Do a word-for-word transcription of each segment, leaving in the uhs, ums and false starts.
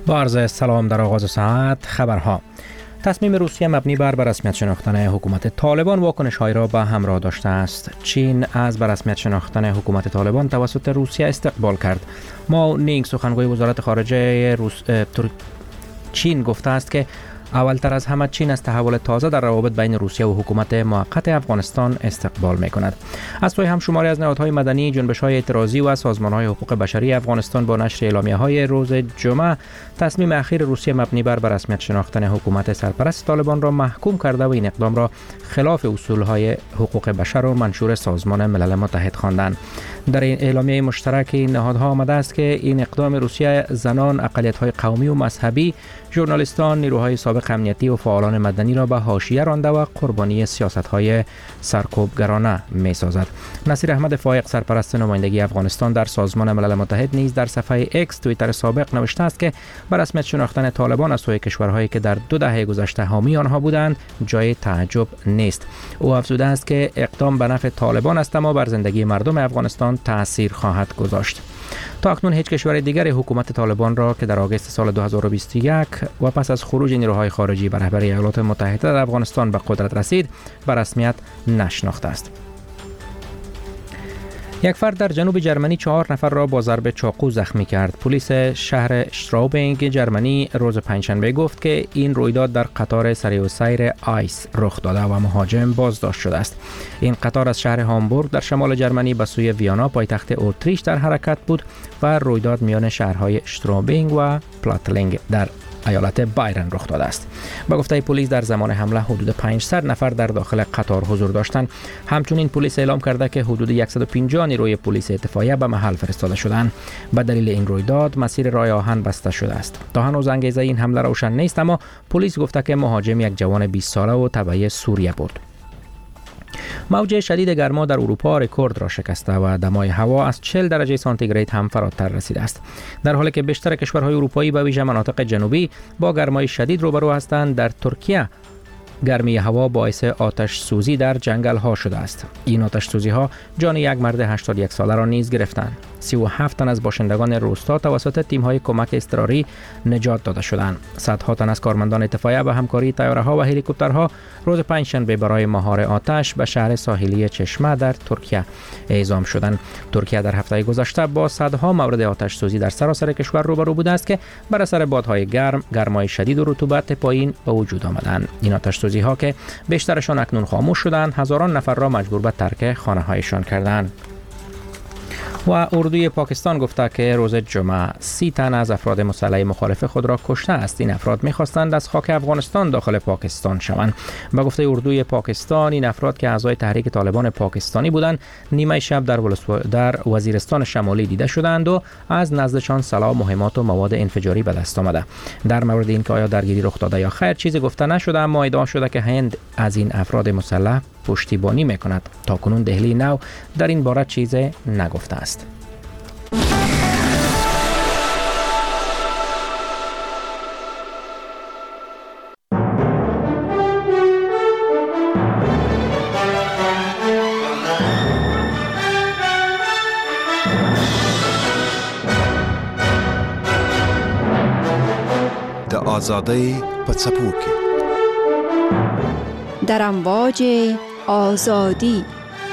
با عرض سلام در آغاز ساعت خبرها. تصمیم روسیه مبنی بر به رسمیت شناختن حکومت طالبان واکنش‌هایی را به همراه داشته است. چین از به رسمیت شناختن حکومت طالبان توسط روسیه استقبال کرد. ماو نینگ سخنگوی وزارت خارجه روس... چین گفته است که اولتر از همه چین از تحول تازه در روابط بین روسیه و حکومت موقت افغانستان استقبال می‌کند. از سوی هم شماری از نهادهای مدنی، جنبش‌های اعتراضی و سازمان‌های حقوق بشری افغانستان با نشر اعلامیه‌های روز جمعه تصمیم اخیر روسیه مبنی بر به رسمیت شناختن حکومت سرپرست طالبان را محکوم کرده و این اقدام را خلاف اصول‌های حقوق بشر و منشور سازمان ملل متحد خواندند. در این اعلامیه مشترک این نهادها آمده است که این اقدام روسیه زنان، اقلیت‌های قومی و مذهبی، ژورنالیستان، نیروهای سابق امنیتی و فعالان مدنی را به حاشیه رانده و قربانی سیاست‌های سرکوبگرانه می‌سازد. نصیر احمد فایق، سرپرست نمایندگی افغانستان در سازمان ملل متحد، نیز در صفحه اکس توییتر سابق نوشته است که به رسمیت شناختن طالبان از سوی کشورهایی که در دو دهه گذشته حامی آنها بودند جای تعجب نیست. او افزوده است که اقدام به نفع طالبان است اما بر زندگی مردم افغانستان تأثیر خواهد گذاشت. تا اکنون هیچ کشور دیگری حکومت طالبان را که در آگوست سال دو هزار و بیست و یک و پس از خروج نیروهای خارجی به رهبری ایالات متحده در افغانستان به قدرت رسید به رسمیت نشناخته است. یک فرد در جنوب جرمنی چهار نفر را با ضرب چاقو زخمی کرد. پلیس شهر شتراوبینگ جرمنی روز پنجشنبه گفت که این رویداد در قطار سریع السیر آیس رخ داده و مهاجم بازداشت شده است. این قطار از شهر هامبورگ در شمال جرمنی به سوی ویانا پایتخت اتریش در حرکت بود و رویداد میان شهرهای شتراوبینگ و پلاتلینگ در ایالت بایرن رخ داده است. با گفته پلیس در زمان حمله حدود پانصد نفر در داخل قطار حضور داشتند. همچنین پلیس اعلام کرده که حدود صد و پنجاه نیروی پلیس اتفاقیه به محل فرستاده شدند. به دلیل این رویداد مسیر راه آهن بسته شده است. تا هنوز انگیزه این حمله روشن نیست اما پلیس گفته که مهاجم یک جوان بیست ساله و تبعی سوریه بود. موج شدید گرما در اروپا رکورد را شکسته و دمای هوا از چهل درجه سانتیگراد هم فراتر رسیده است. در حالی که بیشتر کشورهای اروپایی به ویژه مناطق جنوبی با گرمای شدید روبرو هستند، در ترکیه گرمی هوا باعث آتش سوزی در جنگل ها شده است. این آتش سوزی ها جان یک مرد هشتاد و یک ساله را نیز گرفتند. سی و هفت تن از باشندگان روستا توسط تیم های کمک اضطراری نجات داده شدند. صدها تن از کارمندان اطفائیه به همکاری طیاره ها و هلیکوپترها روز پنجشنبه برای مهار آتش به شهر ساحلی چشمه در ترکیه اعزام شدند. ترکیه در هفته گذشته با صدها مورد آتش سوزی در سراسر کشور روبرو بوده است که بر اثر بادهای گرم، گرمای شدید و رطوبت پایین به وجود آمدند. این آتش سوزی ها که بیشترشان اکنون خاموش شدند، هزاران نفر را مجبور به ترک خانه هایشان کردند. و اردوی پاکستان گفته که روز جمعه سی تن از افراد مسلح مخالف خود را کشته است. این افراد می‌خواستند از خاک افغانستان داخل پاکستان شوند. با گفته اردوی پاکستان این افراد که اعضای تحریک طالبان پاکستانی بودند نیمه شب در در وزیرستان شمالی دیده شدند و از نزدشان سلاح، مهمات و مواد انفجاری به دست آمده. در مورد اینکه آیا درگیری رخ داده یا خیر چیزی گفته نشده اما ادعا شده که هند از این افراد مسلح پشتیبانی میکند. تاکنون دهلی نو در این باره چیزی نگفته است. د آزادۍ په څپو کې در امواج آزادی.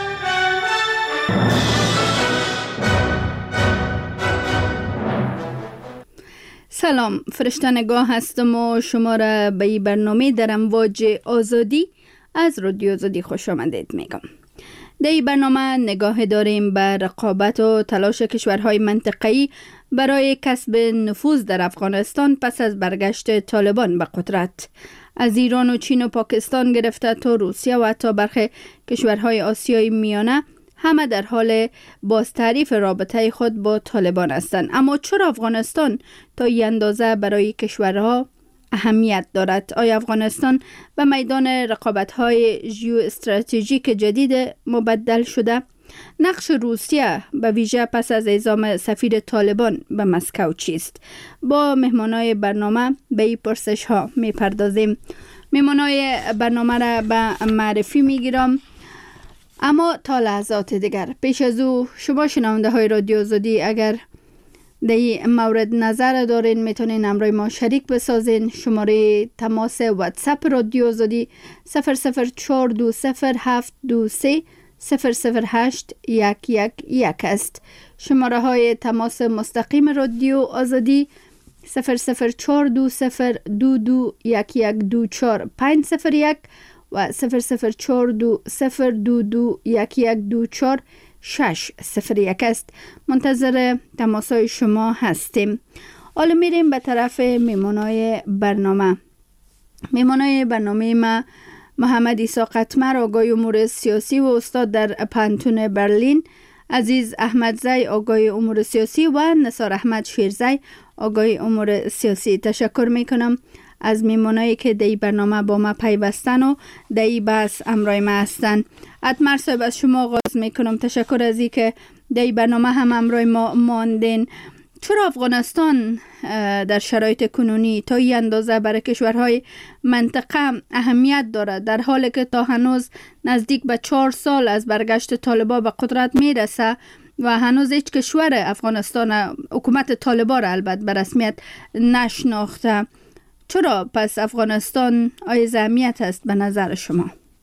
سلام، فرشته نگاه هستم و شما را به این برنامه در امواج آزادی از رادیو آزادی خوش آمدید میگم. در این برنامه نگاه داریم به رقابت و تلاش کشورهای منطقه‌ای برای کسب نفوذ در افغانستان پس از برگشت طالبان به قدرت. از ایران و چین و پاکستان گرفته تا روسیه و حتی برخی کشورهای آسیای میانه همه در حال بازتعریف رابطه خود با طالبان هستند. اما چرا افغانستان تا این اندازه برای کشورها اهمیت دارد؟ آیا افغانستان به میدان رقابت‌های ژئواستراتژیک جدید مبدل شده؟ نقش روسیه به ویژه پس از اعزام سفیر طالبان به مسکو چیست؟ با مهمانای برنامه به این پرسش ها می پردازیم. مهمانای برنامه را به معرفی می گیرم، اما تا لحظات دیگر پیش از او شما شنونده های رادیو آزادی اگر در این مورد نظر دارین میتونین امروی ما شریک بسازین. شماره تماس واتساپ رادیو آزادی صفر صفر چهار دو صفر هفت دو سه صفر صفر هشت یک یک یک است. شماره های تماس مستقیم رادیو آزادی صفر صفر چهار دو صفر دو دو یک یک دو چهار پنج صفر یک و صفر صفر چهار دو صفر دو دو یک یک دو چهار شش صفر یک است. منتظر تماسای شما هستیم. حالا میریم به طرف میمونای برنامه. میمونای برنامه ما محمد عیسی قطمر، آگاه امور سیاسی و استاد در پانتون برلین، عزیز احمدزی، آگاه امور سیاسی و نثار احمد شیرزی، آگاه امور سیاسی. تشکر میکنم از میمونایی که در این برنامه با ما پیوستن و در این بحث امرای ما هستن. قطمر صاحب از شما آغاز میکنم. تشکر از این که در این برنامه هم امرای ما ماندین. چرا افغانستان در شرایط کنونی تا این اندازه برای کشورهای منطقه اهمیت دارد، در حالی که تا هنوز نزدیک به چهار سال از برگشت طالبان به قدرت میرسه و هنوز هیچ کشور افغانستان حکومت طالبان را البته به رسمیت نشناخته؟ چرا پس افغانستان ای اهمیت است به نظر شما؟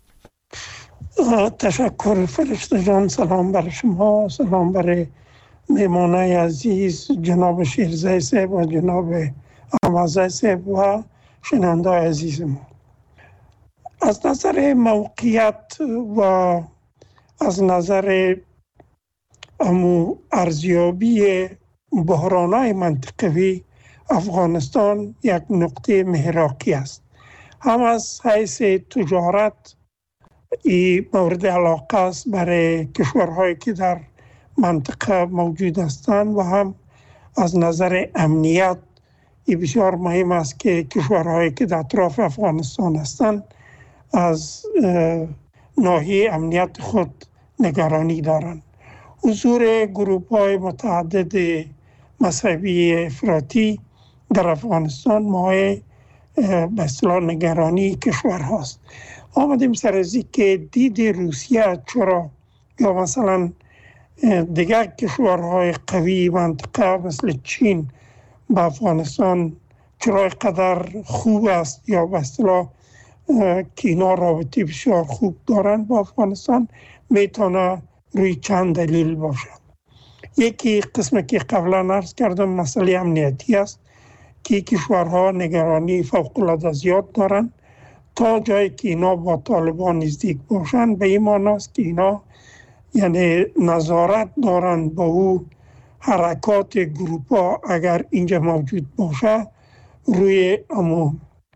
تشکر فرشته جان. سلام بر شما، سلام بر میمانه عزیز جناب شیرزی صاحب و جناب احمدزی صاحب و شنونده عزیز ما. از نظر موقعیت و از نظر امو ارزیابی بحران‌های منطقوی، افغانستان یک نقطه محراقی است. هم از حیث تجارت این مورد علاقه است برای کشورهایی که در منطقه موجود هستند و هم از نظر امنیت این بسیار مهم است که کشورهایی که در اطراف افغانستان هستند از ناحیه امنیت خود نگرانی دارند. حضور گروه‌های متعدد مذهبی افراطی در افغانستان مایه به اصطلاح نگرانی کشور هاست. آمدیم سر از که دید روسیه چرا یا مثلا دیگر کشورهای قوی منطقه مثل چین به افغانستان چرا قدر خوب است یا به اصطلاح که اینا رابطه بسیار خوب دارند با افغانستان، میتونه روی چند دلیل باشد. یکی قسم که قبلا عرض کردم مسئله امنیتی است که کشورها نگرانی فوق‌العاده زیاد دارند تا جایی که اینا با طالبان نزدیک باشند. به این معنی است که اینا یعنی نظارت دارند با او حرکات گروپا اگر اینجا موجود باشه، روی امو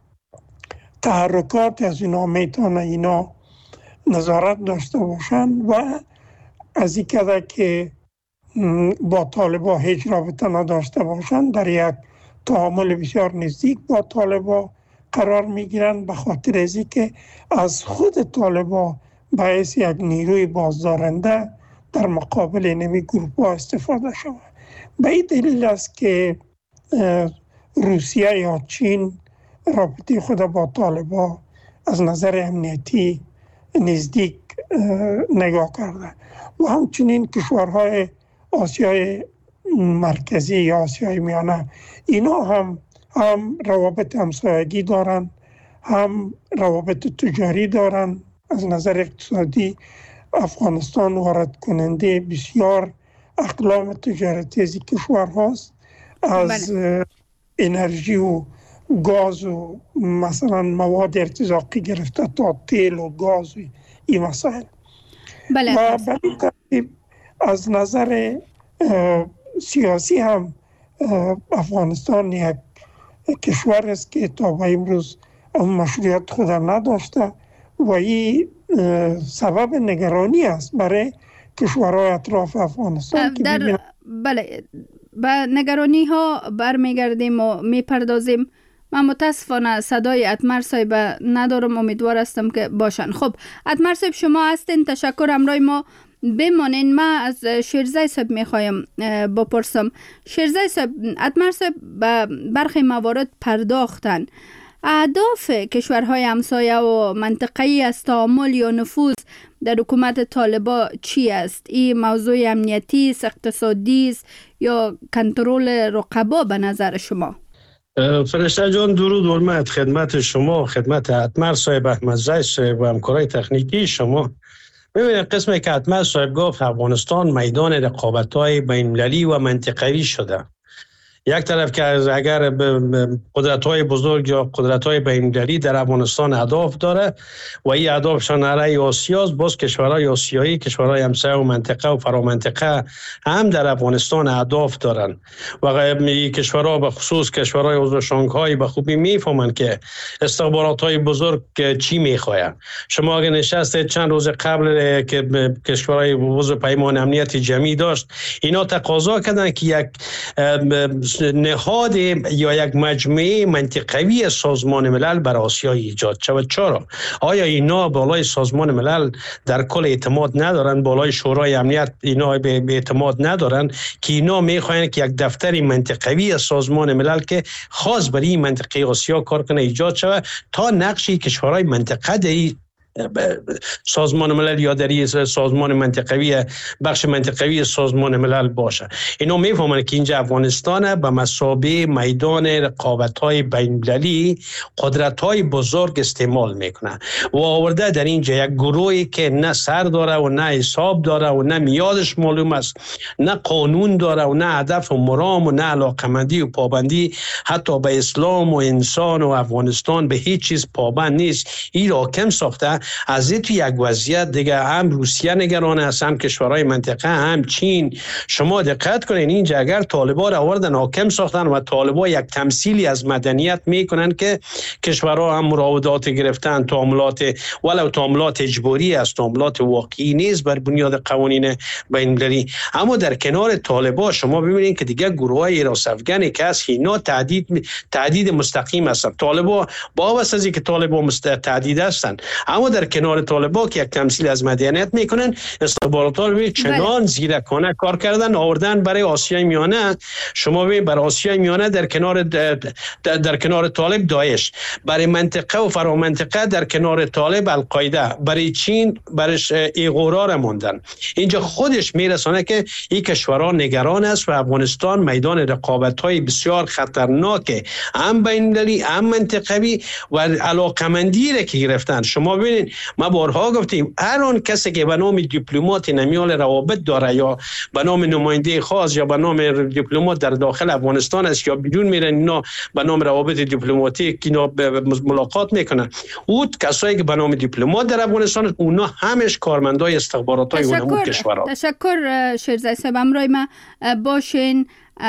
تحرکات از اینا میتونه اینا نظارت داشته باشند و از این کده که با طالبان هیچ رابطه نداشته باشند در یک تعامل بسیار نزدیک با طالبان قرار میگیرند، به خاطر از که از خود طالبان باعث یک نیروی بازدارنده در مقابل نمی گروپ ها استفاده شود. به این دلیل است که روسیه یا چین رابطه خود با طالبان از نظر امنیتی نزدیک نگاه کرده و همچنین کشورهای آسیای مرکزی یا آسیای میانه اینا هم هم روابط همسایگی دارند، هم روابط تجاری دارند. از نظر اقتصادی افغانستان وارد کننده بسیار اقلام تجارتی از کشور هاست، از بله. انرژی و گاز و مثلا مواد ارتزاقی گرفته تا تیل و گاز و این مسائل. بله. و به این ترتیب از نظر سیاسی هم افغانستان یک کشور است که تا به امروز مشروعیت خود نداشته و این سبب نگرانی است برای کشورهای اطراف افغانستان. در بله به نگرانی ها برمیگردیم و میپردازیم. من متاسفانه صدای اتمر صاحب ندارم، امیدوار هستم که باشن. خب اتمر صاحب شما هستین، تشکر. همراه ما بمانین. ما از شیرزی صاحب میخوایم بپرسم. شیرزی صاحب، اتمر صاحب به برخی موارد پرداختن. اهداف کشورهای همسایه و منطقه‌ای از تعامل یا نفوذ در حکومت طالبان چی است؟ این موضوع امنیتی است، اقتصادی است یا کنترل رقبا به نظر شما؟ فرشته جان درود و حرمت خدمت شما، خدمت اتمر صاحب، احمد زی صاحب و همکارای تکنیکی شما. ببینید قسمی که اتمر صاحب گفت افغانستان میدان رقابت‌های بین‌المللی و منطقوی شده. یک طرف که اگر قدرت‌های بزرگ یا قدرت‌های بین‌المللی در افغانستان اهداف داره و این اهدافشان علیه آسیا است، باز کشورهای آسیایی، کشورهای همسایه و منطقه و فرامنطقه هم در افغانستان اهداف دارن و این کشورها به خصوص کشورهای عضو شانگهای به خوبی میفهمند که استخبارات‌های بزرگ چی می‌خواهند. شما اگر نشستید چند روز قبل که کشورهای عضو پیمان امنیت جمعی داشت، اینا تقاضا کردند که یک نهاد یا یک مجموعه منطقوی سازمان ملل بر آسیا ایجاد شود. چرا؟ آیا اینا بالای سازمان ملل در کل اعتماد ندارن؟ بالای شورای امنیت اینا به اعتماد ندارن که اینا میخواین که یک دفتر منطقوی سازمان ملل که خاص برای این منطقه آسیا کار کنه ایجاد شود تا نقشی کشورهای منطقه در سازمان ملل یا در سازمان منطقوی بخش منطقوی سازمان ملل باشه. اینا میفهمن که اینجا افغانستان به مثابه میدان رقابت‌های بین‌المللی قدرت‌های بزرگ استعمال میکنه و آورده در اینجا یک گروهی که نه سر داره و نه حساب داره و نه میادش معلوم است، نه قانون داره و نه هدف و مرام و نه علاقمندی و پابندی حتی به اسلام و انسان و افغانستان به هیچ چیز پابند نیست. این حاکم ساخته از این تو یک وضعیت دیگه هم روسیه نگران است، هم کشورهای منطقه، هم چین. شما دقت کنین اینجا اگر طالبان را آوردن حاکم ساختن و طالبان یک تمثیلی از مدنیت میکنن که کشورها هم مراودات گرفتن، تعاملات ولو تعاملات اجباری است، تعاملات واقعی نیست بر بنیاد قوانین بین‌المللی. اما در کنار طالبان شما ببینید که دیگه گروه‌های راست افغانی که هست اینا تهدید تهدید مستقیم هستند. طالبان با واسطه که طالبان مستعد تهدید هستند، اما در کنار طالبان که یک تمثیل از مدنیت میکنن، استخبارات ها چنان زیرکانه کار کردن آوردن برای آسیای میانه. شما ببین برای آسیای میانه در کنار در, در کنار طالب داعش، برای منطقه و فرامنطقه در کنار طالب القاعده، برای چین برش ایغورا را موندن. اینجا خودش میرسانه که این کشورها نگران است و افغانستان میدان رقابت‌های بسیار خطرناک هم بین‌المللی هم منطقوی و علاقمندی را که گرفتن. شما ببینید ما بارها گفتیم هر آن کسی که به نام دیپلمات نمیال روابط داره یا به نام نماینده خاص یا به نام دیپلمات در داخل افغانستان است یا بیرون میرن، اینا به نام روابط دیپلماتیک اینا ملاقات میکنن. اون کسایی که به نام دیپلمات در افغانستان اونا همش کارمندای استخبارات‌های اونم کشورها. تشکر شیرزای صاحب. امروی ما باشین.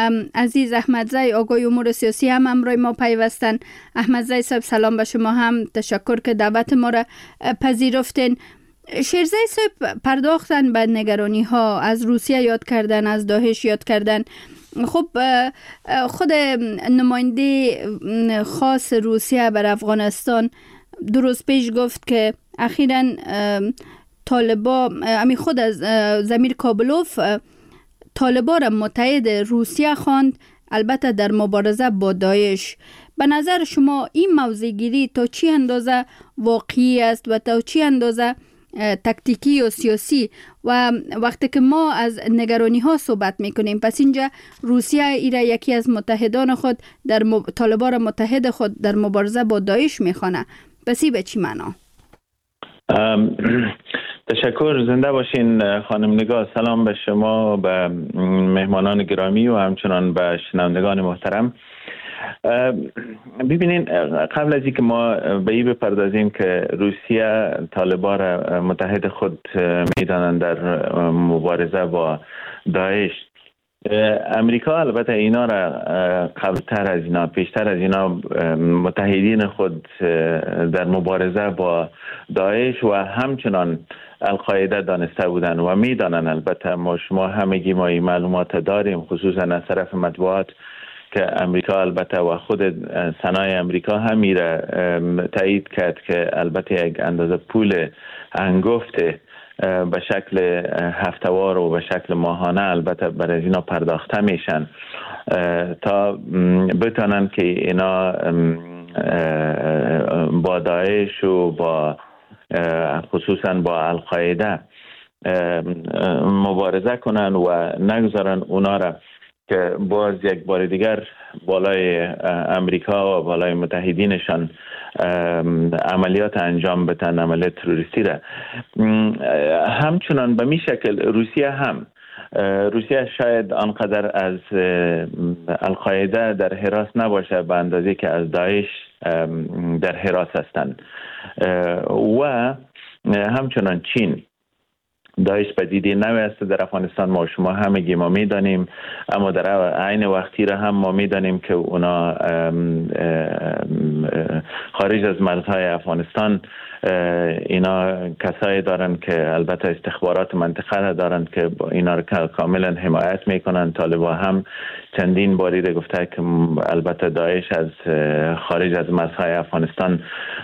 عزیز احمد زی آگوی امور سیاسی هم امروی ما پیوستن. احمد زی صاحب سلام به شما، هم تشکر که دعوت ما را پذیرفتین. شیرزی صاحب پرداختن به نگرانی ها، از روسیه یاد کردن، از داعش یاد کردن. خب خود نماینده خاص روسیه بر افغانستان دو روز پیش گفت که اخیراً طالبان، امی خود از زمیر کابلوف طالبان را متحد روسیه خواند، البته در مبارزه با داعش. به نظر شما این موضوع گیری تا چی اندازه واقعی است و تا چی اندازه تکتیکی و سیاسی؟ و وقتی که ما از نگرانی ها صحبت میکنیم، پس اینجا روسیه ایرا یکی از متحدان خود در مب... طالبان را متحد خود در مبارزه با داعش میخوانه، پس این به چی معنا؟ تشکر. زنده باشین خانم نگاه. سلام به شما، به مهمانان گرامی و همچنان به شنوندگان محترم. ببینین قبل از اینکه ما به این بپردازیم که روسیه طالبان را متحد خود میدانند در مبارزه با داعش، امریکا البته اینا را قبلتر از اینا، پیشتر از اینا متحدین خود در مبارزه با داعش و همچنان القاعده دانسته بودن و میدانن. البته ما شما همگی ما این معلومات داریم، خصوصا از طرف مطبوعات، که امریکا البته و خود سنای امریکا هم میره تایید کرد که البته یک اندازه پول انگفت به شکل هفتوار و به شکل ماهانه البته برای اینا پرداخته میشن تا بتونن که اینا با داعش و با خصوصا با القاعده مبارزه کنن و نگذارن اونا را که باز یک بار دیگر بالای امریکا و بالای متحدینشان عملیات انجام بدن، عملیات تروریستی را. همچنان به می شکل روسیه هم روسیه شاید آنقدر از القاعده در حراس نباشه به اندازه که از داعش در حراس هستند و همچنان چین. داعش پدیده نوی است در افغانستان، ما شما همگی ما میدانیم، اما در عین وقتی را هم ما میدانیم که اونا خارج از مرزهای افغانستان اینا کسایی دارن که البته استخبارات منطقه دارن که اینا را کاملا حمایت میکنن. طالبان هم چندین باری را گفته که البته داعش از خارج از مرزهای افغانستان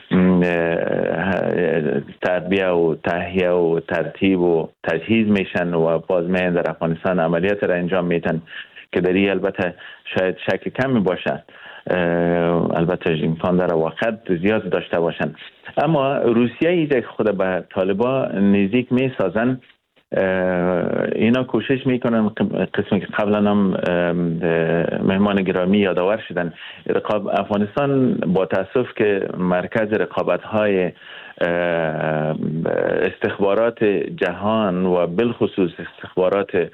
تربیه و تهیه و ترتیب و تجهیز میشن و باز میان در افغانستان عملیات را انجام میتن که در این البته شاید شک کمی باشه، البته امکان داره واقعا زیاد داشته باشن. اما روسیه ایده خود به طالبان نزدیک میسازن، اینا کوشش میکنن قسمی که قبلا هم مهمان گرامی یادآور شدن، رقاب افغانستان با تاسف که مرکز رقابت های استخبارات جهان و بالخصوص استخبارات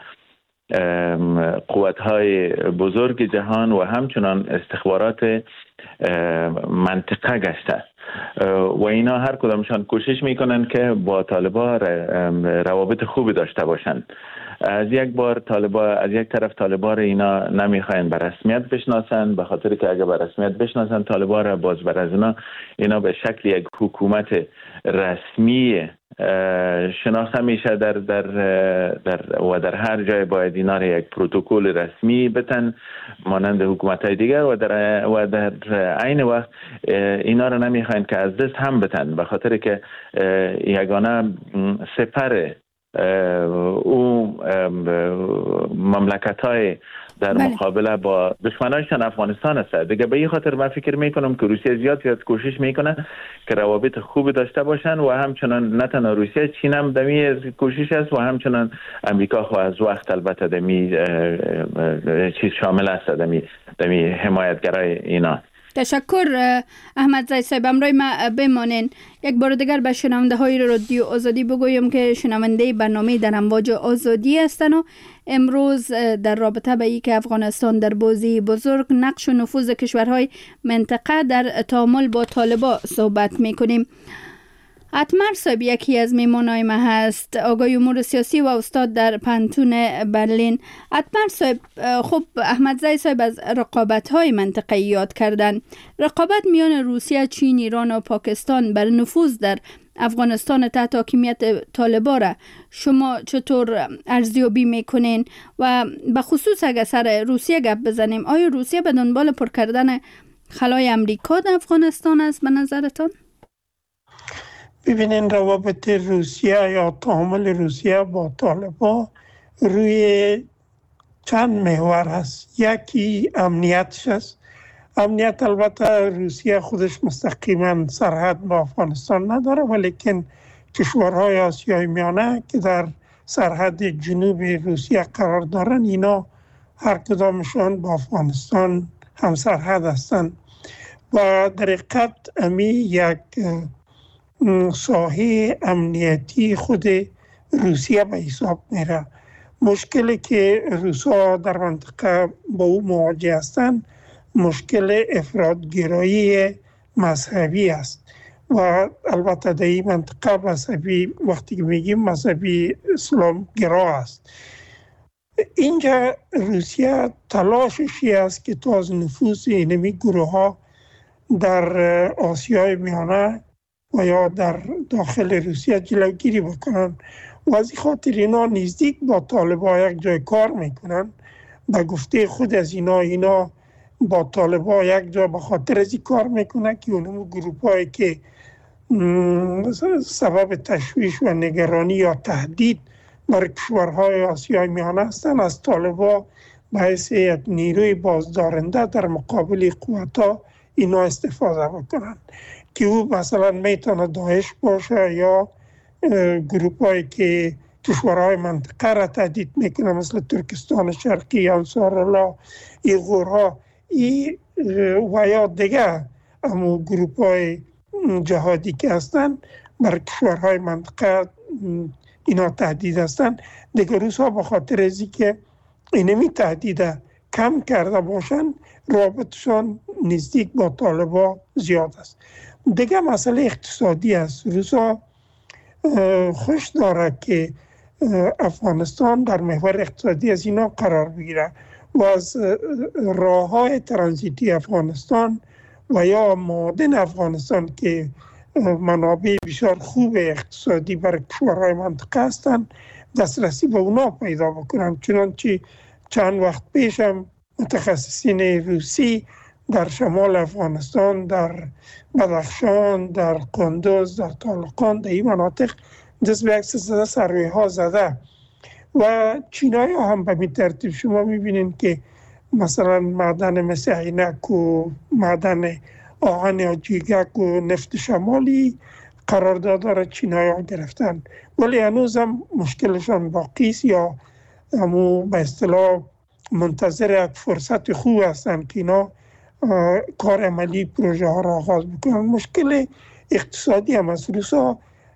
قوت‌های بزرگ جهان و همچنان استخبارات منطقه گشته و اینا هر کدامشان کوشش میکنن که با طالبان روابط خوبی داشته باشند. از یک بار طالبان از یک طرف طالبان اینا نمیخواین به رسمیت بشناسن، به خاطر که اگه به رسمیت بشناسن طالبان را باز بر از اینا اینا به شکل یک حکومت رسمی شناخته میشه در در در و در هر جای باید اینا را یک پروتکل رسمی بتن مانند حکومت‌های دیگر و در و در عین وقت اینا را نمیخواین که از دست هم بتن، به خاطر که یگانه سپر او مملکت‌های در بله. مقابله با دشمنانشان افغانستان است. دیگه به این خاطر من فکر میکنم که روسیه زیاد زیاد کوشش میکنه که روابط خوبی داشته باشن و همچنان نه تنها روسیه، چین هم دمی کوشش است و همچنان امریکا خو از وقت البته دمی چیز شامل است، دمی دمی حمایتگرای اینا. تشکر احمد زی صاحب. امروز ما بمانین یک بار دیگر به شنونده های رادیو آزادی بگویم که شنونده برنامه در امواج آزادی هستند و امروز در رابطه به اینکه افغانستان در بازی بزرگ نقش و نفوذ کشورهای منطقه در تعامل با طالبان صحبت میکنیم. اتمر صاحب یکی از میمانای ما هست، آگاه امور سیاسی و استاد در پانتون برلین. اتمر صاحب، خب احمد زی صاحب از رقابت‌های منطقه‌ای یاد کردن. رقابت میان روسیه، چین، ایران و پاکستان بر نفوذ در افغانستان تحت حاکمیت طالبان را شما چطور ارزیابی میکنین و به خصوص اگر سر روسیه گپ بزنیم، آیا روسیه به دنبال پر کردن خلای امریکا در افغانستان است به نظرتان؟ ببینین روابط روسیه یا تعامل روسیه با طالبان روی چند محور هست. یکی امنیتش است. امنیت البته روسیه خودش مستقیما سرحد با افغانستان نداره، ولیکن کشورهای آسیای میانه که در سرحد جنوب روسیه قرار دارن اینا هر کدامشان با افغانستان هم سرحد هستند و در حقیقت امی یک ساحه امنیتی خود روسیه به حساب میره. مشکلی که روسا در منطقه با او مواجه هستند مشکل افراطگرایی مذهبی است و البته در این منطقه مذهبی وقتی که میگیم مذهبی اسلام گرا است. اینجا روسیه تلاششی است که تا از نفوذ اینمی گروه ها در آسیای میانه و یا در داخل روسیه جلوگیری بکنن و از این خاطر اینا نزدیک با طالبان یک جای کار میکنن. به گفته خود از اینا اینا با طالبان یک جا به خاطر از این کار میکنن که اونمو گروپ هایی که سبب تشویش و نگرانی یا تهدید برای کشورهای آسیای میانه هستن از طالبان به حیث یک نیروی بازدارنده در مقابل قوت‌ها اینا استفاده بکنن که او مثلا میتونه داعش باشه یا گروپ هایی که کشورهای منطقه را تهدید میکنه مثل ترکستان شرقی، انصارالله، ایغورها ای و یا دیگه امو گروپ های جهادی که هستن بر کشورهای منطقه اینا تهدید هستن. دیگه روس ها به خاطر ازی که اینمی تهدید کم کرده باشن رابطشان نزدیک با طالبا زیاد است. دیگه مسئله اقتصادی است. روس ها خوش داره که افغانستان در محور اقتصادی از اینا قرار بگیره و از راه های ترانزیتی افغانستان و یا معادن افغانستان که منابع بسیار خوب اقتصادی برای کشورهای منطقه هستند دسترسی به اونا پیدا بکنن. چنانچه چند وقت پیش هم متخصصین روسی در شمال افغانستان، در بدخشان، در قندوز، در طالقان، در این مناطق دست به عکس زده سروی ها زده و چینایی ها هم به می ترتیب شما میبینین که مثلا معدن مثل عینک و معدن آهن یا جیگک و نفت شمالی قرارداد را چینایی ها گرفتن، ولی هنوز هم مشکلشان باقی است یا همو به اصطلاح منتظر یک فرصت خوب هستن که اینا کار عملی پروژه ها را آغاز بکنن. مشکل اقتصادی هم از روس ها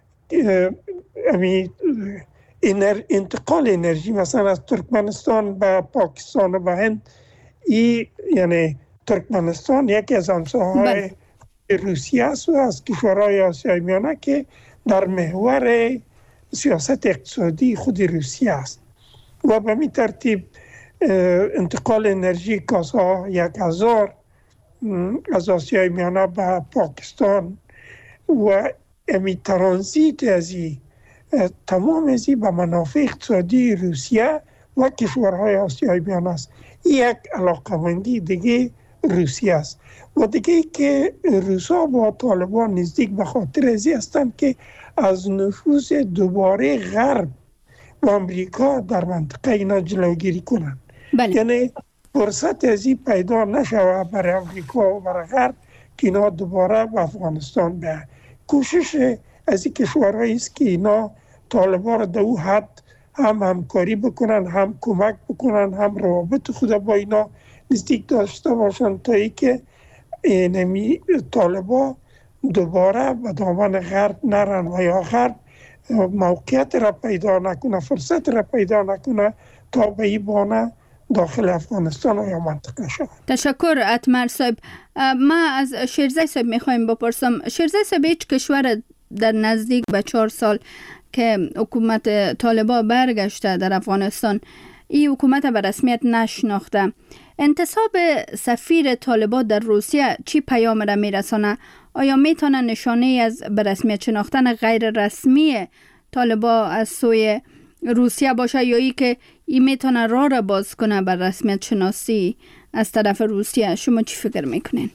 انتقال انرژی مثلا از ترکمنستان به پاکستان و به هند، ای یعنی ترکمنستان یکی از همسایه‌های روسیه است و از کشورهای آسیای میانه که در محور سیاست اقتصادی خود روسیه است و به می ترتیب انتقال انرژی کاسا یک هزار از آسیای میانه به پاکستان و امی ترانزیت ازی تمام ازی به منافع اقتصادی روسیه و کشورهای آسیای میانه است. یک علاقمندی دیگه روسیه است و دیگه که روسا با طالبان نزدیک به خاطر ازی هستند که از نفوذ دوباره غرب و امریکا در منطقه اینا جلوگیری کنند. بله. یعنی فرصت ازی پیدا نشوه برای امریکا و برای غرب که اینا دوباره به افغانستان به کوشش از این کشورهایی است که اینا طالبان را در او حد هم همکاری بکنن، هم کمک بکنن، هم روابط خود با اینا نزدیک داشته باشن تا ای که اینمی طالبان دوباره به دامن غرب نرن و یا غرب موقعیت را پیدا نکنه، فرصت را پیدا نکنه تا به این بانه داخل افغانستان و یا منطقه شود. تشکر اتمر صاحب. ما از شیرزای صاحب میخوایم بپرسم. شیرزای صاحب هیچ کشور در نزدیک به چهار سال که حکومت طالبان برگشته در افغانستان این حکومت به رسمیت نشناخته، انتصاب سفیر طالبان در روسیه چی پیام را میرسانه؟ آیا میتونه نشانه از به رسمیت شناختن غیر رسمی طالبان از سوی روسیه باشه یا ای که این میتونه راه را باز کنه بر رسمیت شناسی از طرف روسیه؟ شما چی فکر میکنین؟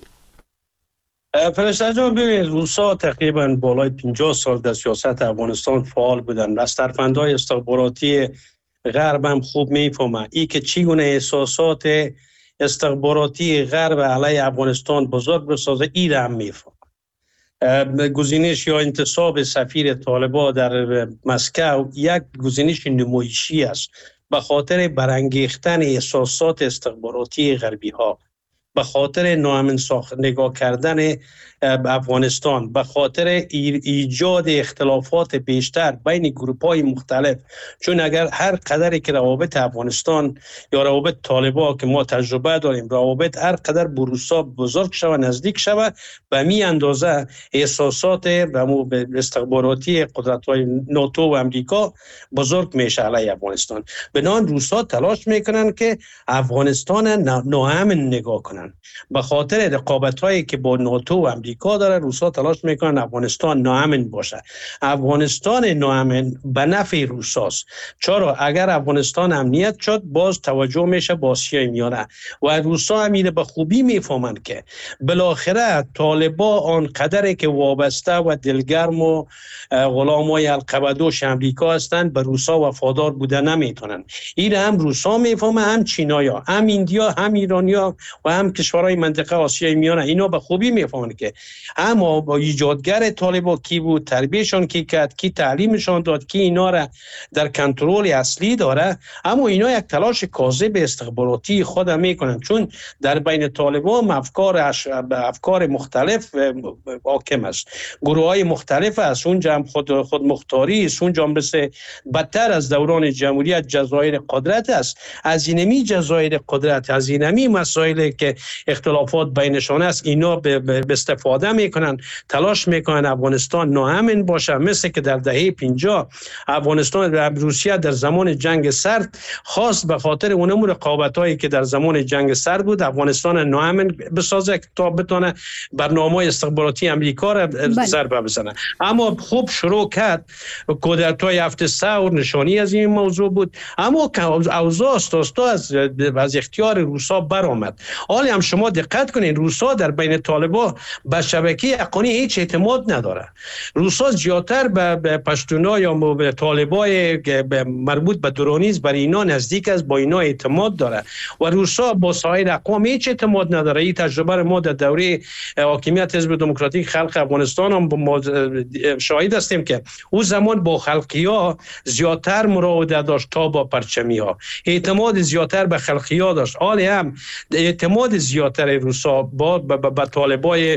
فرشته جان، ببینید روسا تقریبا بالای پنجاه سال در سیاست افغانستان فعال بودن. از ترفندهای استخباراتی غرب هم خوب میفهمه ای که چگونه احساسات استخباراتی غرب علیه افغانستان بزرگ بسازه، ای را هم میفهمه. گزینش یا انتصاب سفیر طالبان در مسکو یک گزینش نمایشی است به خاطر برانگیختن احساسات استخباراتی غربی ها، به خاطر ناامن نگاه کردن افغانستان، به خاطر ایجاد اختلافات بیشتر بین گروپ های مختلف. چون اگر هر قدری که روابط افغانستان یا روابط طالبان که ما تجربه داریم روابط هر قدر بروسا بزرگ شوه، نزدیک شوه، به می اندازه احساسات استخباراتی قدرت های ناتو و امریکا بزرگ میشه علیه افغانستان. بنابراین روسا تلاش میکنن که افغانستان ناامن نگاه کنن. به خاطر رقابت هایی که با ناتو و امریکا امریکا داره. روسا تلاش میکنن افغانستان ناامن باشه. افغانستان ناامن به نفع روساست، چرا اگر افغانستان امنیت شد باز توجه میشه به آسیای میانه و روسا هم اینو به خوبی میفهمند که بالاخره طالبا آنقدر که وابسته و دلگرم و غلامای القبدوش امریکا هستند به روسا وفادار بوده نمیتونن. این هم روسا میفهمه، هم چینایا، هم ایندیا، هم ایرانیا و هم کشورهای منطقه آسیای میانه اینا به خوبی میفهمن که اما با ایجادگر طالبا کی بود، تربیتشون کی کرد، کی تعلیمشون داد، کی اینا را در کنترل اصلی داره. اما اینا یک تلاش کاذب استخباراتی خود میکنن، چون در بین طالبان افکار افکار مختلف حاکم است، گروه های مختلف است. اونجا هم خود خود مختاری است، اونجا هم مثل بدتر از دوران جمهوریت جزایر قدرت است. از اینمی جزایر قدرت، از اینمی مسائلی که اختلافات بینشان است، اینا به استفاده میکنن، تلاش میکنن افغانستان ناامن باشه. مثل که در دهه پنجاه افغانستان و روسیه در زمان جنگ سرد خاص به خاطر اونم رقابتایی که در زمان جنگ سرد بود افغانستان ناامن بسازه تا بتونه برنامه استخباراتی امریکا را ضربه بزنه. اما خوب شروع کرد، کودتای هفت ثور نشانی از این موضوع بود. اما اوضاع استاستا از از اختیار روسا برآمد. حالی هم شما دقت کنین روسا در بین طالبا به شبکه حقانی هیچ اعتماد نداره. روسا زیادتر به پشتونا یا به طالبای مربوط به درونیز برای اینا نزدیک است، با اینا اعتماد داره و روسا با سایر اقوام هیچ اعتماد نداره. این تجربه ما در دوره حاکمیت حزب دموکراتیک خلق افغانستان هم شاهد هستیم که اون زمان با خلقیا زیادتر مراوده داشت تا با پرچمی ها، اعتماد زیادتر به خلقیا داشت. حالی هم اعتماد زیادتر روسا با به طالبای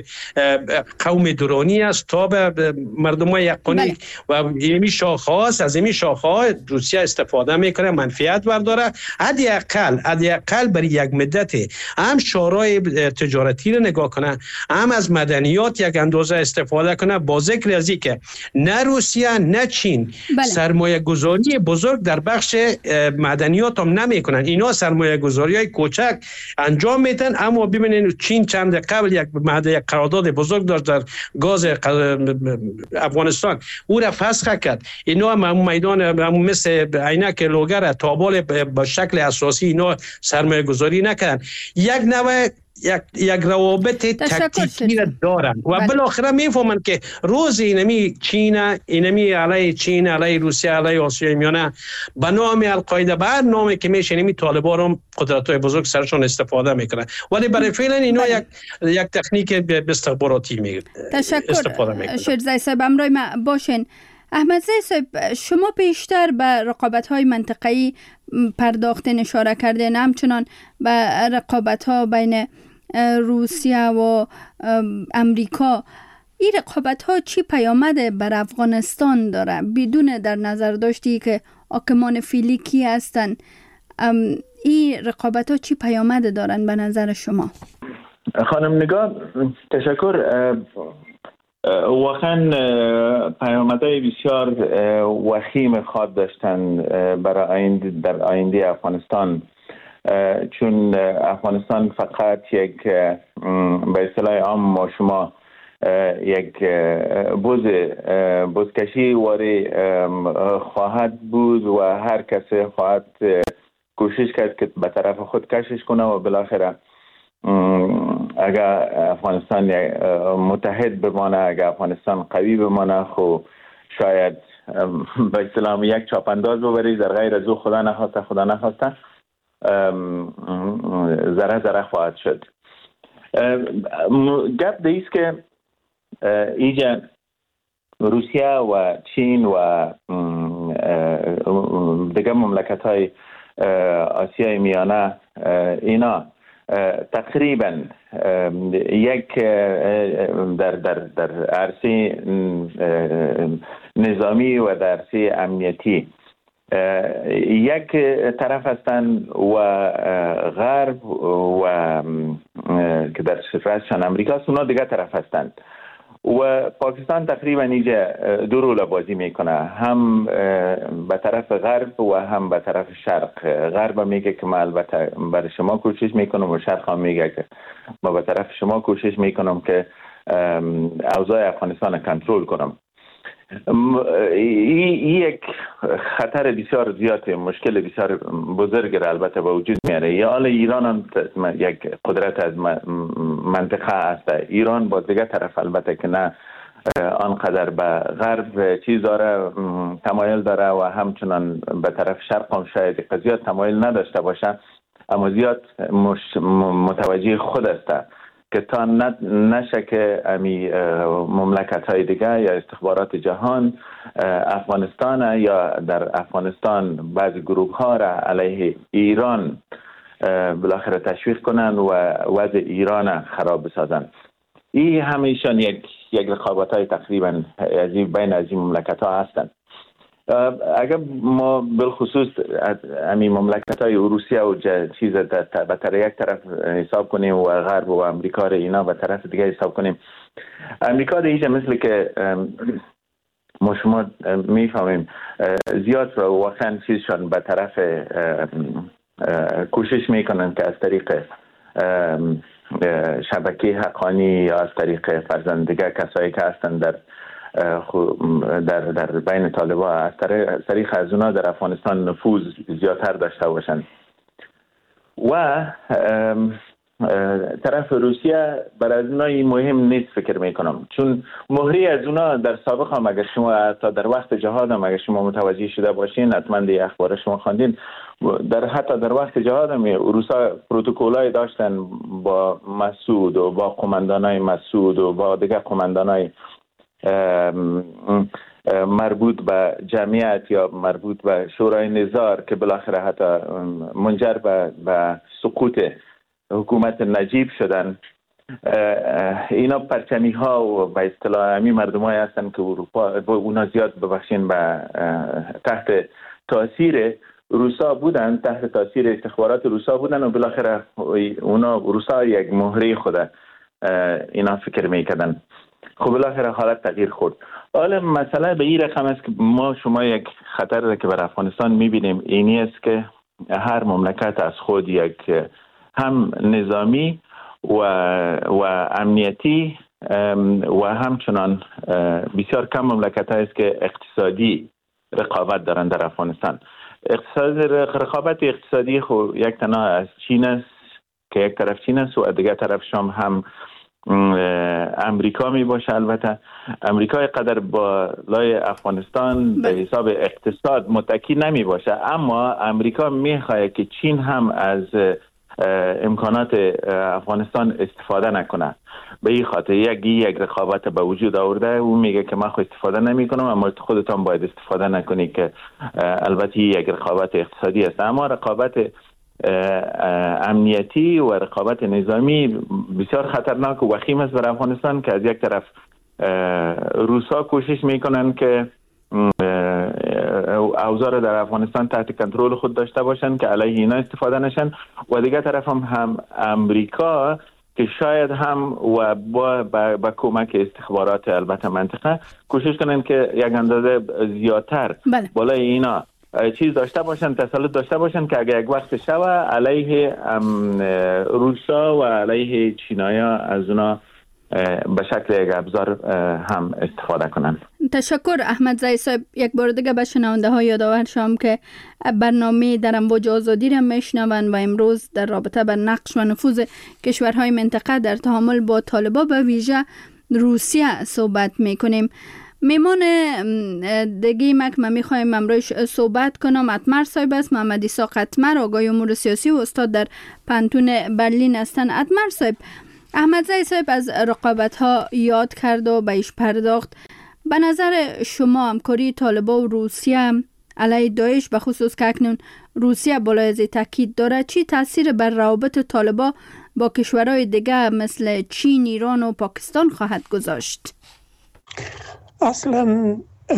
قوم درونی است تا به مردمای حقانی و اینمی شاخه‌هاست. از اینمی شاخه‌ها روسیه استفاده میکنه، منفعت برداره. حداقل حداقل برای یک مدت هم شورای تجارتی رو نگاه کنه، هم از مدنیات یک اندازه استفاده کنه، با ذکر از اینکه نه روسیه نه چین بله. سرمایه گذاری بزرگ در بخش مدنیات هم نمی کنن. اینا سرمایه گذاری های کوچک انجام میتن. اما ببینید چین چند قبل یک معده قرارداد بزرگ داشت در گاز افغانستان، او را فسخ کرد. اینا هم میدان هم مثل عینک لوگر تابال به شکل اساسی اینا سرمایه گذاری نکردن. یک نوع یک یک روابط تکتیکی را دارن و بله. بالاخره میفهمن که روز اینمی چین، اینمی علیه چین، علیه روسیه، علیه آسیای میانه به نام القاعده، به هر نامی که میشه اینمی طالبان هم قدرت‌های بزرگ سرشون استفاده میکنن. ولی برای فعلا اینا بله. یک یک تکنیک استخباراتی می استفاده میکنن. شیرزای صاحب امروی ما باشین. احمدزی صاحب، شما بیشتر به رقابت‌های منطقه‌ای پرداختن اشاره کردین، همچنان به رقابت‌ها بین روسیه و امریکا. این رقابت‌ها چی پیامد بر افغانستان داره بدون در نظر داشتی که حاکمان فعلی کی هستن؟ این رقابت‌ها چی پیامد دارن به نظر شما؟ خانم نگاه، تشکر. واقعا پیامدهای بسیار وخیم خواد داشتن برای آینده در آینده افغانستان، چون افغانستان فقط یک به اصطلاح عام ما شما یک بوز بزکشی واری خواهد بود و هر کسی خواهد کوشش کرد که به طرف خود کشش کنه و بالاخره اگر افغانستان متحد بمانه، اگر افغانستان قوی بمانه، خو شاید به اصطلاح یک چاپانداز ببری، در غیر از او خدا نخواسته خدا نخواسته ذره ذره خواهد شد. گپ دیست که اینجا روسیه و چین و دیگه مملکت های آسیای میانه اینا تقریبا یک در در در عرصه نظامی و در عرصه امنیتی یک طرف هستند و غرب و که در رأسشان امریکا است، اونا دیگه طرف هستند و پاکستان تقریبا اینجا دو رول بازی میکنه، هم به طرف غرب و هم به طرف شرق. غرب میگه که من البته برای شما کوشش میکنم و شرق هم میگه که ما به طرف شما کوشش میکنم که اوضاع افغانستان کنترل کنم. این یک خطر بسیار زیاد، مشکل بسیار بزرگ را البته به وجود میاره. یا حالا ایران هم یک قدرت از منطقه است. ایران با دیگه طرف البته که نه آنقدر به غرب چیز داره، تمایل داره و همچنان به طرف شرق هم شاید قضیه تمایل نداشته باشه، اما زیاد متوجه خود است که تا نشه که امی مملکت های دیگه یا استخبارات جهان افغانستان یا در افغانستان بعضی گروه ها را علیه ایران بالاخره تشویق کنن و وضع ایران خراب بسازن. این همیشان یک یک رقابت های تقریبا بین از این مملکت ها هستند. اگر ما بالخصوص امی مملکت های روسیه و چیز به طرف یک طرف حساب کنیم و غرب و امریکا را اینا به طرف دیگه حساب کنیم، امریکا دیگه مثل که ما شما میفهمیم زیاد را واقعا چیزشان به طرف کوشش میکنن که از طریق شبکه حقانی یا از طریق فرزند دیگه کسایی که هستن در در در بین طالبان از طریق از اونا در افغانستان نفوذ زیادتر داشته باشند. و طرف روسیه برای از اونا این مهم نیست فکر میکنم، چون مهری از اونا در سابق هم اگر شما تا در وقت جهاد هم اگر شما متوجه شده باشین، حتما دی اخبار شما خواندین، در حتی در وقت جهاد هم روسا پروتکل‌های داشتن با مسعود و با قماندانای مسعود و با دیگر قماندانای مربوط به جمعیت یا مربوط به شورای نظار که بالاخره حتی منجر به, به سقوط حکومت نجیب شدن. اینا پرچمی ها و به اصطلاح همی مردم های هستن که اروپا اونا زیاد ببخشین به تحت تاثیر روسا بودن، تحت تاثیر استخبارات روسا بودن و بالاخره اونا روسا یک مهره خود اینا فکر میکردن. خب بالاخره حالت تغییر خورد. حالا مسئله به این رقم است که ما شما یک خطر را که بر افغانستان میبینیم اینی است که هر مملکت از خود یک هم نظامی و و امنیتی و همچنان بسیار کم مملکت است که اقتصادی رقابت دارند در افغانستان. اقتصاد رقابت اقتصادی خو یک تنها از چین است که یک طرف چین است و دیگر طرف شام هم امریکا می باشه. البته امریکا قدر با لای افغانستان به حساب اقتصاد متکی نمی باشه، اما امریکا می خواهد که چین هم از امکانات افغانستان استفاده نکنه. به این خاطر یک یک رقابت به وجود آورده. او میگه که من خود استفاده نمی کنم، اما خودتان باید استفاده نکنی، که البته یک رقابت اقتصادی است، اما رقابت امنیتی و رقابت نظامی بسیار خطرناک و وخیم است برای افغانستان، که از یک طرف روسا کوشش میکنن که اوضاع در افغانستان تحت کنترل خود داشته باشند که علیه اینا استفاده نشن، و دیگر طرف هم, هم امریکا که شاید هم و با با کمک استخبارات البته منطقه کوشش کنن که یک اندازه زیادتر بله. بالای اینا چیز داشته باشن، تسلط داشته باشن که اگر یک وقت شوه علیه روسا و علیه چینایا از اونا به شکل یک ابزار هم استفاده کنن. تشکر احمدزی صاحب. یک بار دیگه به شنونده ها یادآور شم که برنامه در امواج آزادی را میشنون و امروز در رابطه با نقش و نفوذ کشورهای منطقه در تعامل با طالبان به ویژه روسیه صحبت میکنیم. میمان دیگه مک ما میخوایم امروز صحبت کنم. اتمر صاحب است، محمد عیسی اتمر، آگاه امور سیاسی و استاد در پانتون برلین هستند. اتمر صاحب، احمدزی صاحب از رقابت ها یاد کرد و بهش پرداخت. به نظر شما همکاری طالبان و روسیه علیه داعش به خصوص که اکنون روسیه بالای از تاکید داره، چی تاثیر بر روابط طالبان با کشورهای دیگه مثل چین، ایران و پاکستان خواهد گذاشت؟ اصلا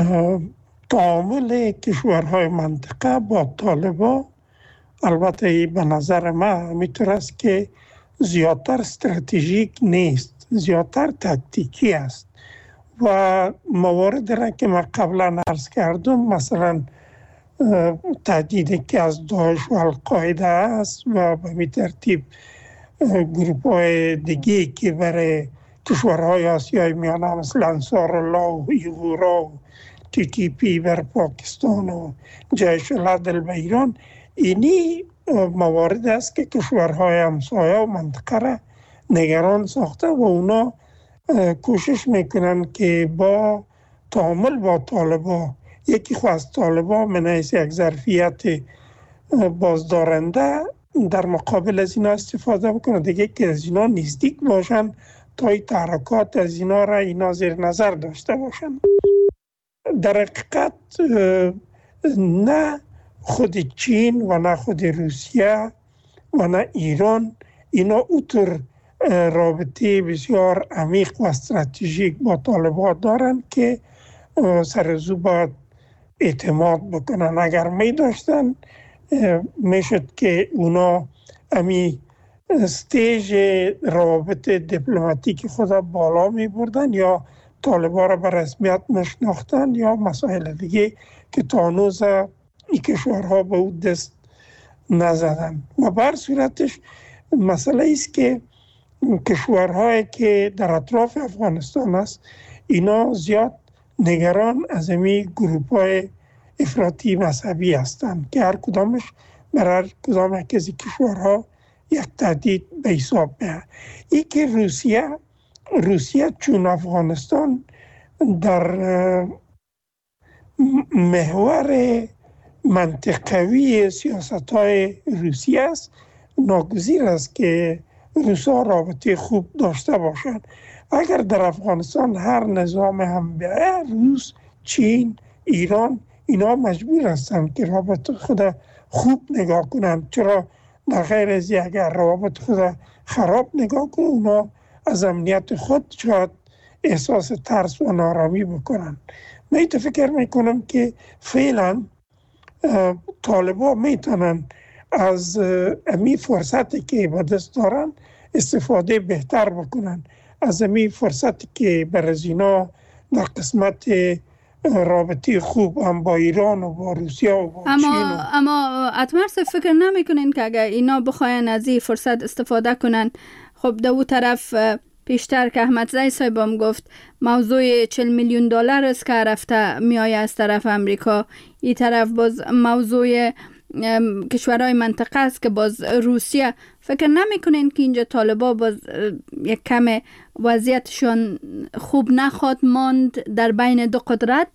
تعامل کشورهای منطقه با طالبان البته به نظر من میتونه است که زیادتر استراتژیک نیست، زیادتر تاکتیکی است و موارد را که من قبلا عرض کردم، مثلا تهدیدی که از داعش و القاعده است و به می ترتیب گروپ های دیگه که برای کشورهای آسیای میانه مثل انصارالله و ایغورا و تی تی پی بر پاکستان و جیش العدل به ایران، اینی موارد است که کشورهای همسایه و منطقه را نگران ساخته و اونا کوشش میکنن که با تعامل با طالبا، یکی خواست طالبا من حیث یک ظرفیت بازدارنده در مقابل از اینا استفاده بکنه، دیگه که از اینا نزدیک باشن تا این تحرکات از اینا را اینا زیر نظر داشته باشن. در حقیقت نه خود چین و نه خود روسیه و نه ایران اینا اوتر رابطه بسیار عمیق و استراتژیک با طالبان دارن که سرزو باید اعتماد بکنن. اگر می داشتن میشد که اونا امی استیج روابط دیپلماتیک خود بالا می بردن یا طالبان را به رسمیت مشناختن یا مسائل دیگه که تا هنوز این کشورها به او دست نزدن. و بر صورتش مسئله است که کشورهایی که در اطراف افغانستان است اینا زیاد نگران از امی گروپ های افراطی مذهبی هستند که هر کدامش برای هر کدام از کشورها یک تهدید به حساب میاد. این که روسیه روسیه چون افغانستان در محور منطقوی سیاست های روسیه است، ناگزیر است که روسا رابطه خوب داشته باشند. اگر در افغانستان هر نظام هم بیاید، روس، چین، ایران اینا مجبور هستند که رابطه خود خوب نگاه کنند، چرا در غیر از اگر رابطه خود خراب نگاه کنند اونا از امنیت خود شاید احساس ترس و نارامی بکنن. من فکر میکنم که فعلا طالبان میتونن از امی فرصتی که به دست دارن استفاده بهتر بکنن، از امی فرصتی که برای اینا در قسمت رابطه خوب هم با ایران و با روسیه و با اما چین و... اما اتمرس فکر نمیکنین که اگر اینا بخواین از این فرصت استفاده کنن، خب دو طرف پیشتر که احمدزی صاحب هم گفت موضوع چهل میلیون دلار است که رفته میآید از طرف امریکا، این طرف باز موضوع کشورهای منطقه است که باز روسیه. فکر نمیکنین که اینجا طالبا باز یک کم وضعیتشون خوب نخواد ماند در بین دو قدرت؟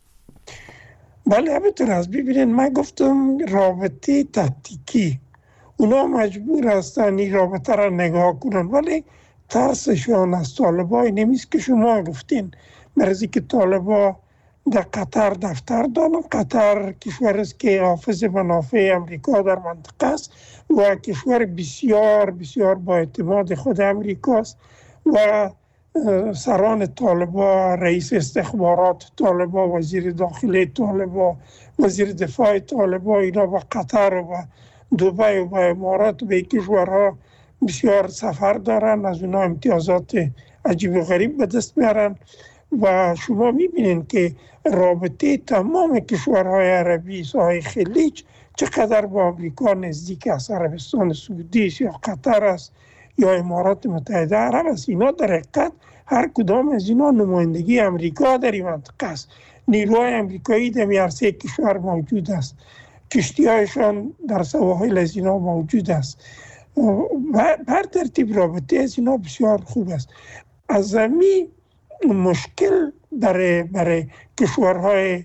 بله همینطور است. ببینید من گفتم رابطه تاکتیکی اونا مجبور هستن این رابطه را نگاه کنن، ولی ترسشان از طالبا نمیست که شما گفتین. مرزی که طالبا در قطر دفتر دارن، قطر کشور است که حافظ منافع امریکا در منطقه است و کشور بسیار بسیار با اعتماد خود امریکا است و سران طالبا، رئیس استخبارات طالبا، وزیر داخلی طالبا، وزیر دفاع طالبا اینا با قطر و دبی و با امارات به کشورها بسیار سفر دارن، از اونا امتیازات عجیب و غریب به دست میارن و شما میبینین که رابطه تمام کشورهای عربی ساحل خلیج چقدر با امریکا نزدیک است. عربستان سعودی است یا قطر است یا امارات متحده عرب است. اینا در حقیقت هر کدام از اینا نمایندگی امریکا در این منطقه است. نیروهای امریکایی در هر سه کشور موجود است، کشتی‌هایشان در سواحل از اینا موجود است و بر ترتیب رابطه از اینا بسیار خوب است. از همین مشکل برای برای کشورهای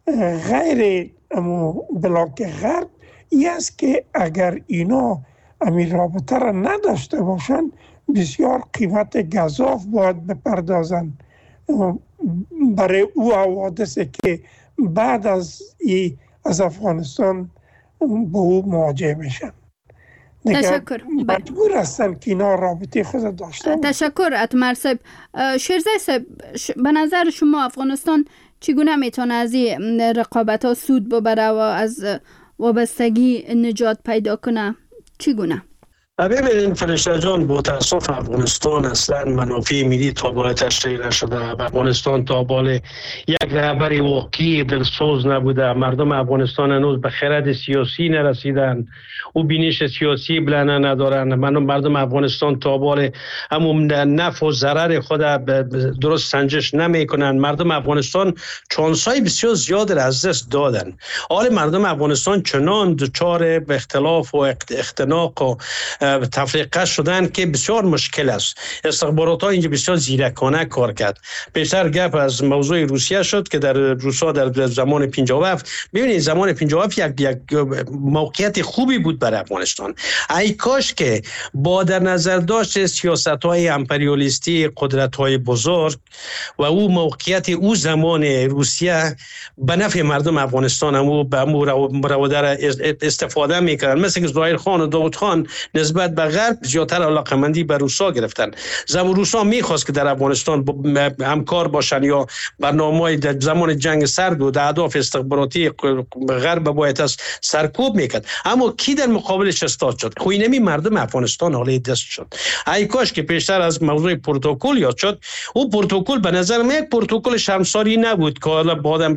غیر بلاک غرب این است که اگر اینا همین رابطه را نداشته باشند بسیار قیمت گزاف باید بپردازن برای او حوادثی که بعد از ای از افغانستان با او مواجه میشن. تشکر. مجبور هستن که اینا رابطه خود داشته. تشکر اتمر صاحب. شیرزی صاحب، به نظر شما افغانستان چگونه میتونه از این رقابت ها سود ببره و از وابستگی نجات پیدا کنه؟ چگونه؟ ببینید فرشته جان، با تاسف افغانستان اصلا منافع ملی تا بالا تشریح نشده. افغانستان تا بالا یک رهبر واقعی دلسوز نبوده. مردم افغانستان هنوز به خرد سیاسی نرسیدن و بینش سیاسی بلنه ندارن. مردم افغانستان تا بالا همون نفع و ضرر خود درست سنجش نمی کنن. مردم افغانستان چانسای بسیار زیاد را از دست دادن. حال مردم افغانستان چنان دچار اختلاف و اختناق و تفریقه شدن که بسیار مشکل است. استخبارات ها اینجا بسیار زیرکانه کار کرد. بیشتر گپ از موضوع روسیه شد که در روسا در زمان پنجاه و هفت، ببینید زمان پنجاه و هفت یک, یک موقعیت خوبی بود برای افغانستان. ای کاش که با در نظر داشت سیاست های امپریالیستی قدرت های بزرگ و او موقعیت او زمان روسیه به نفع مردم افغانستان هم به مروادر استفاده میکردن. مثل که ظاهر خان و داود خان نسبت به غرب زیادتر علاقمندی به روسا گرفتن. زمان روسا میخواست که در افغانستان همکار باشن یا برنامه‌های در زمان جنگ سرد و اهداف استخباراتی غرب باید از سرکوب میکرد، اما کی در مقابلش استاد شد؟ خوینمی مردم افغانستان حالی دست شد. ای کاش که پیشتر از موضوع پروتکل یاد شد. او پروتکل به نظر من یک پروتکل شرمساری نبود که حالا بعدم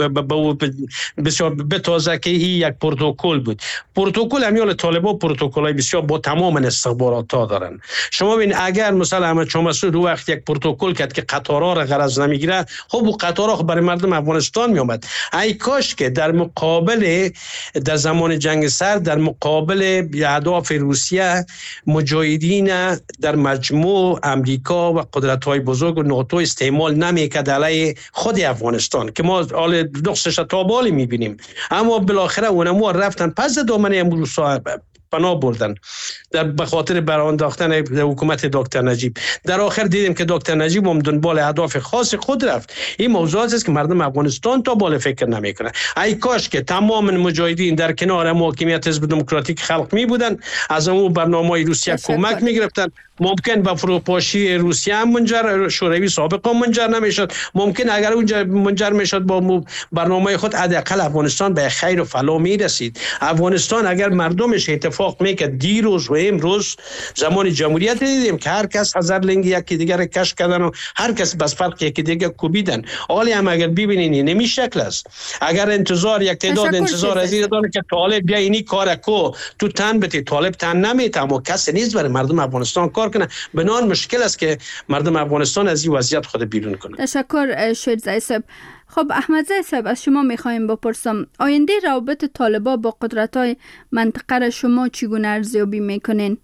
بسیار بتازه که این یک پروتکل بود. پروتکل همیال طالبان پروتکل‌های بسیار با تمام استخبارات ها دارن. شما ببین اگر مثلا احمد شاه مسعود دو وقت یک پروتکل کرد که قطارها را غرض نمیگیره، خب او قطارها برای مردم افغانستان می اومد. ای کاش که در مقابل در زمان جنگ سرد در مقابل اهداف روسیه مجاهدین در مجموع امریکا و قدرت‌های بزرگ و ناتو استعمال نمیکرد علیه خود افغانستان که ما حال نقصش تا بالا میبینیم. اما بالاخره اونمو رفتن پس دامنه روسا پناه بردن در به خاطر برانداختن حکومت دکتر نجیب. در آخر دیدیم که دکتر نجیب هم دنبال اهداف خاص خود رفت. این موضوعات است که مردم افغانستان تا بالا فکر نمیکنه. ای کاش که تمام مجاهدین در کنار حاکمیت حزب دموکراتیک خلق می بودن، از اون برنامه‌های روسیه کمک می گرفتن. ممکن به فروپاشی روسیه هم منجر، شوروی سابق هم منجر نمیشد. ممکن اگر اونجا منجر میشد با برنامه خود حداقل افغانستان به خیر و فلاح می رسید. افغانستان اگر مردمش اتفاق میکرد دیروز و امروز زمان جمهوریت دیدیم که هر کس هزار لنگ یکی دیگر کش کردن و هر کس بس فرق یکی دیگر کوبیدن. حالی هم اگر ببینین نمی شکل است. اگر انتظار یک تعداد انتظار از این داره که طالب بیا اینی کار کو تو تن بتی، طالب تن نمیته، اما کس نیست برای مردم افغانستان کار کنه. بنان مشکل است که مردم افغانستان از این وضعیت خود بیرون کنه. تشکر شیرزای صاحب. خب احمدزای صاحب، از شما میخوایم بپرسم آینده روابط طالبان با قدرت‌های منطقه را شما چگونه ارزیابی میکنین؟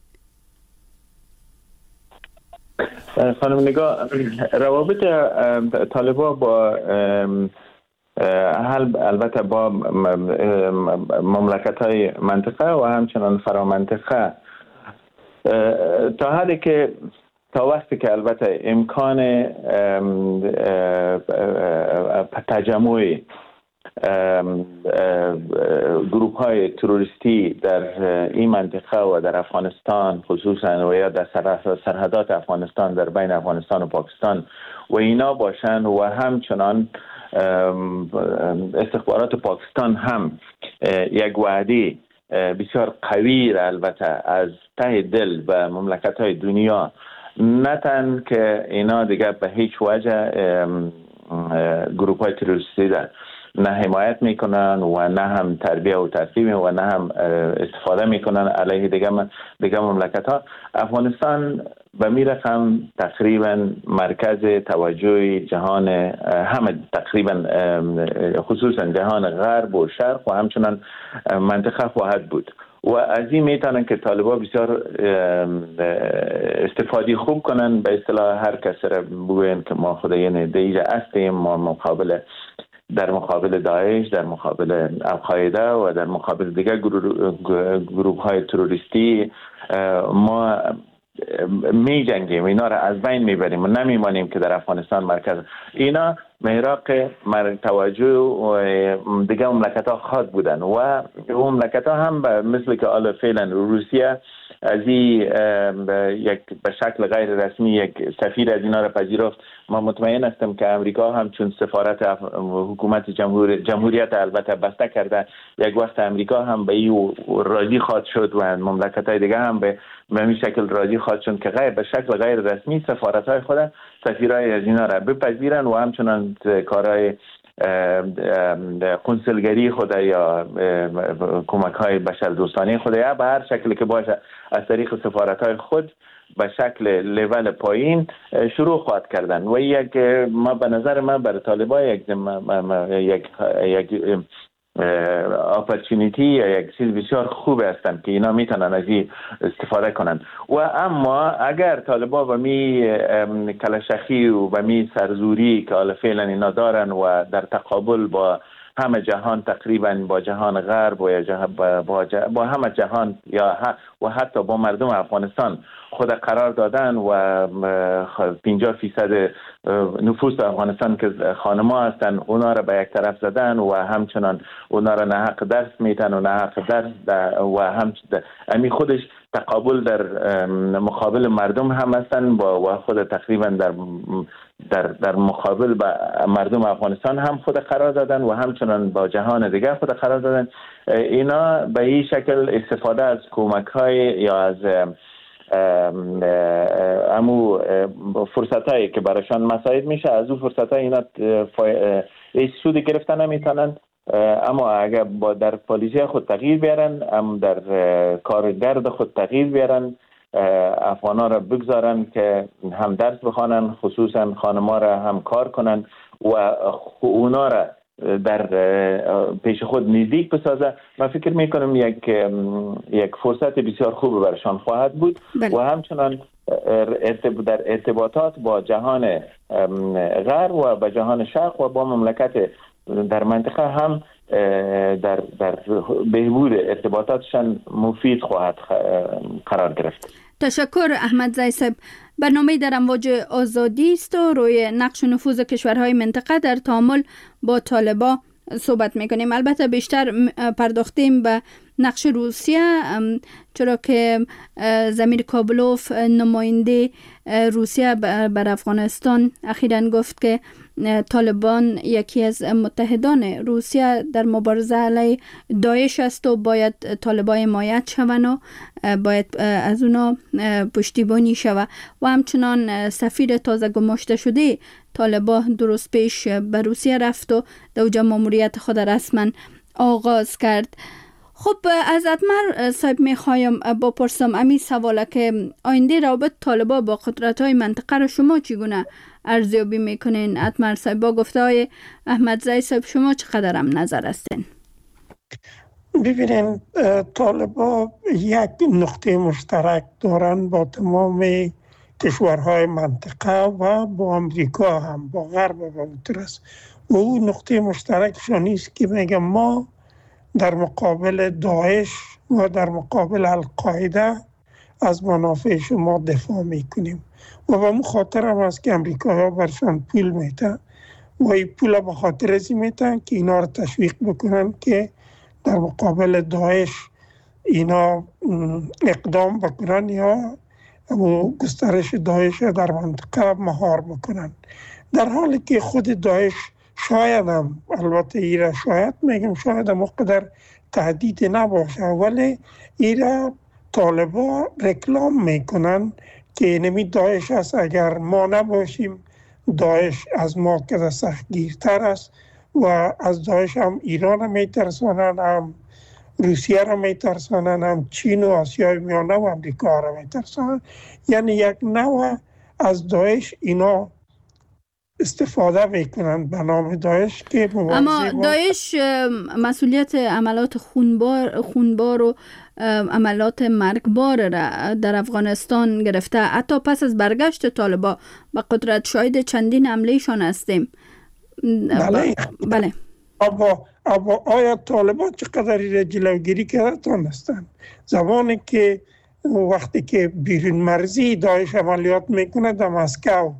خانم نگاه، روابط طالبان با حل البته با مملکت‌های منطقه و همچنان فرامنطقه تا حدی که تا وقتی که البته امکان تجمع گروپ های تروریستی در این منطقه و در افغانستان خصوصا و یا در سرحدات افغانستان در بین افغانستان و پاکستان و اینا باشن و همچنان استخبارات پاکستان هم یک وعده بسیار قوی را البته از ته دل به مملکت های دنیا نتن که اینا دیگه به هیچ وجه گروپ های تروریستی را نه حمایت میکنن و نه هم تربیه و تعلیم و نه هم استفاده میکنن علیه دیگه دیگه مملکت ها. افغانستان به می رقم تقریبا مرکز توجه جهان همه تقریبا خصوصا جهان غرب و شرق و همچنان منطقه خواهد بود و از این میتونن که طالبان بسیار استفاده خوب کنن. به اصطلاح هر کس را بگوین که ما خدایان دیگه هستیم، ما مقابل در مقابل داعش، در مقابل القاعده و در مقابل دیگر گروه های تروریستی ما می جنگیم، اینا را از بین میبریم و نمیمانیم که در افغانستان مرکز. اینا عراق مر توجه دیگه مملکت ها خواهد بودن و اون مملکت ها هم مثل که حالا فعلا روسیه از این یک به شکل غیر رسمی یک سفیر از اینا را پذیرفت. ما مطمئن هستم که امریکا هم چون سفارت حکومت جمهور جمهوریت البته بسته کرده، یک وقت امریکا هم به این راضی خواهد شد و مملکت های دیگه هم به همین شکل راضی خواهد شد که غیر به شکل غیر رسمی سفارت های خود سفیرای از اینا را بپذیرن و همچنان کارهای کنسولگری خود یا کمک های بشردوستانه خود یا به هر شکلی که باشه از طریق سفارت های خود به شکل لیول پایین شروع خواهد کردن و یک ما به نظر من برای طالبان یک یک یک اپورتونیتی یا یک چیز بسیار خوب هستند که اینا میتونن از این استفاده کنن. و اما اگر طالبان و می کلشخی و و می سرزوری که حالا فعلا اینا دارن و در تقابل با همه جهان تقریبا با جهان غرب و یا با, با همه جهان یا و حتی با مردم افغانستان خود قرار دادن و پنجاه فیصد نفوس افغانستان که خانما هستن اونا را به یک طرف زدن و همچنان اونا را نه حق درس میتن و نه حق درس و هم امی خودش تقابل در مقابل مردم هم هستن با و خود تقریبا در در در مقابل با مردم افغانستان هم خود قرار دادن و همچنان با جهان دیگر خود قرار دادن. اینا به این شکل استفاده از کمک های یا از امو فرصت هایی که برایشان مساعد میشه از اون فرصت های اینا هیچ سودی گرفتن نمیتونن، اما اگر با در پالیسی خود تغییر بیارن، هم در کار درد خود تغییر بیارن، افغانا را بگذارن که هم درس بخوانن، خصوصا خانما را هم کار کنن و اونا را در پیش خود نزدیک بسازه، من فکر میکنم یک یک فرصت بسیار خوب برشان خواهد بود. بله. و همچنان در ارتباطات با جهان غرب و با جهان شرق و با مملکت در منطقه هم در در بهبود ارتباطاتشان مفید خواهد قرار گرفت. تشکر احمد زی صاحب. برنامه در امواج آزادی است و روی نقش و نفوذ کشورهای منطقه در تعامل با طالبان صحبت میکنیم. البته بیشتر پرداختیم به نقش روسیه، چرا که زمیر کابلوف نماینده روسیه بر افغانستان اخیراً گفت که طالبان یکی از متحدان روسیه در مبارزه علیه داعش است و باید طالبان حمایت شوند و باید از اونا پشتیبانی شود. و همچنان سفیر تازه گماشته شده طالبان درست پیش به روسیه رفت و دوجه ماموریت خود رسما آغاز کرد. خب از اتمر صاحب میخوایم بپرسم امی سواله که آینده روابط طالبان با قدرت‌های منطقه را شما چگونه ارزیابی میکنین؟ اتمر صاحب با گفته‌های احمد زی صاحب شما چقدر هم نظر هستین؟ ببینین طالبان یک نقطه مشترک دارن با تمام کشورهای منطقه و با امریکا هم، با غرب و با مترس، و اون نقطه مشترکشان است که میگه ما در مقابل داعش و در مقابل القاعده از منافع شما دفاع میکنیم و به اون خاطر هم است که امریکا ها برشان پول میتن و این پول به خاطر ازی میتن که اینا رو تشویق بکنن که در مقابل داعش اینا اقدام بکنن یا و گسترش داعش در منطقه مهار بکنن، در حالی که خود داعش شاید هم، البته ایرا شاید میگم شاید هم قدر تهدید نباشه، ولی ایرا طالبا رکلام میکنن که نمی داعش است، اگر ما نباشیم داعش از ما که سختگیرتر است و از داعش هم ایران هم میترسانن، هم روسیه را میترسانن، هم چین و آسیای میانه و امریکا را میترسانن. یعنی یک نوع از داعش اینا استفاده میکنن به نام داعش که اما داعش مسئولیت عملات خونبار خونبار و عملات مرگبار را در افغانستان گرفته. حتی پس از برگشت طالبان به قدرت شاهد چندین حملهشان هستیم. بله بله اما اما آیا طالبان چقدر جلوگیری کرده تانستن؟ زمانی که وقتی که بیرون مرزی داعش عملیات میکنه در مسکو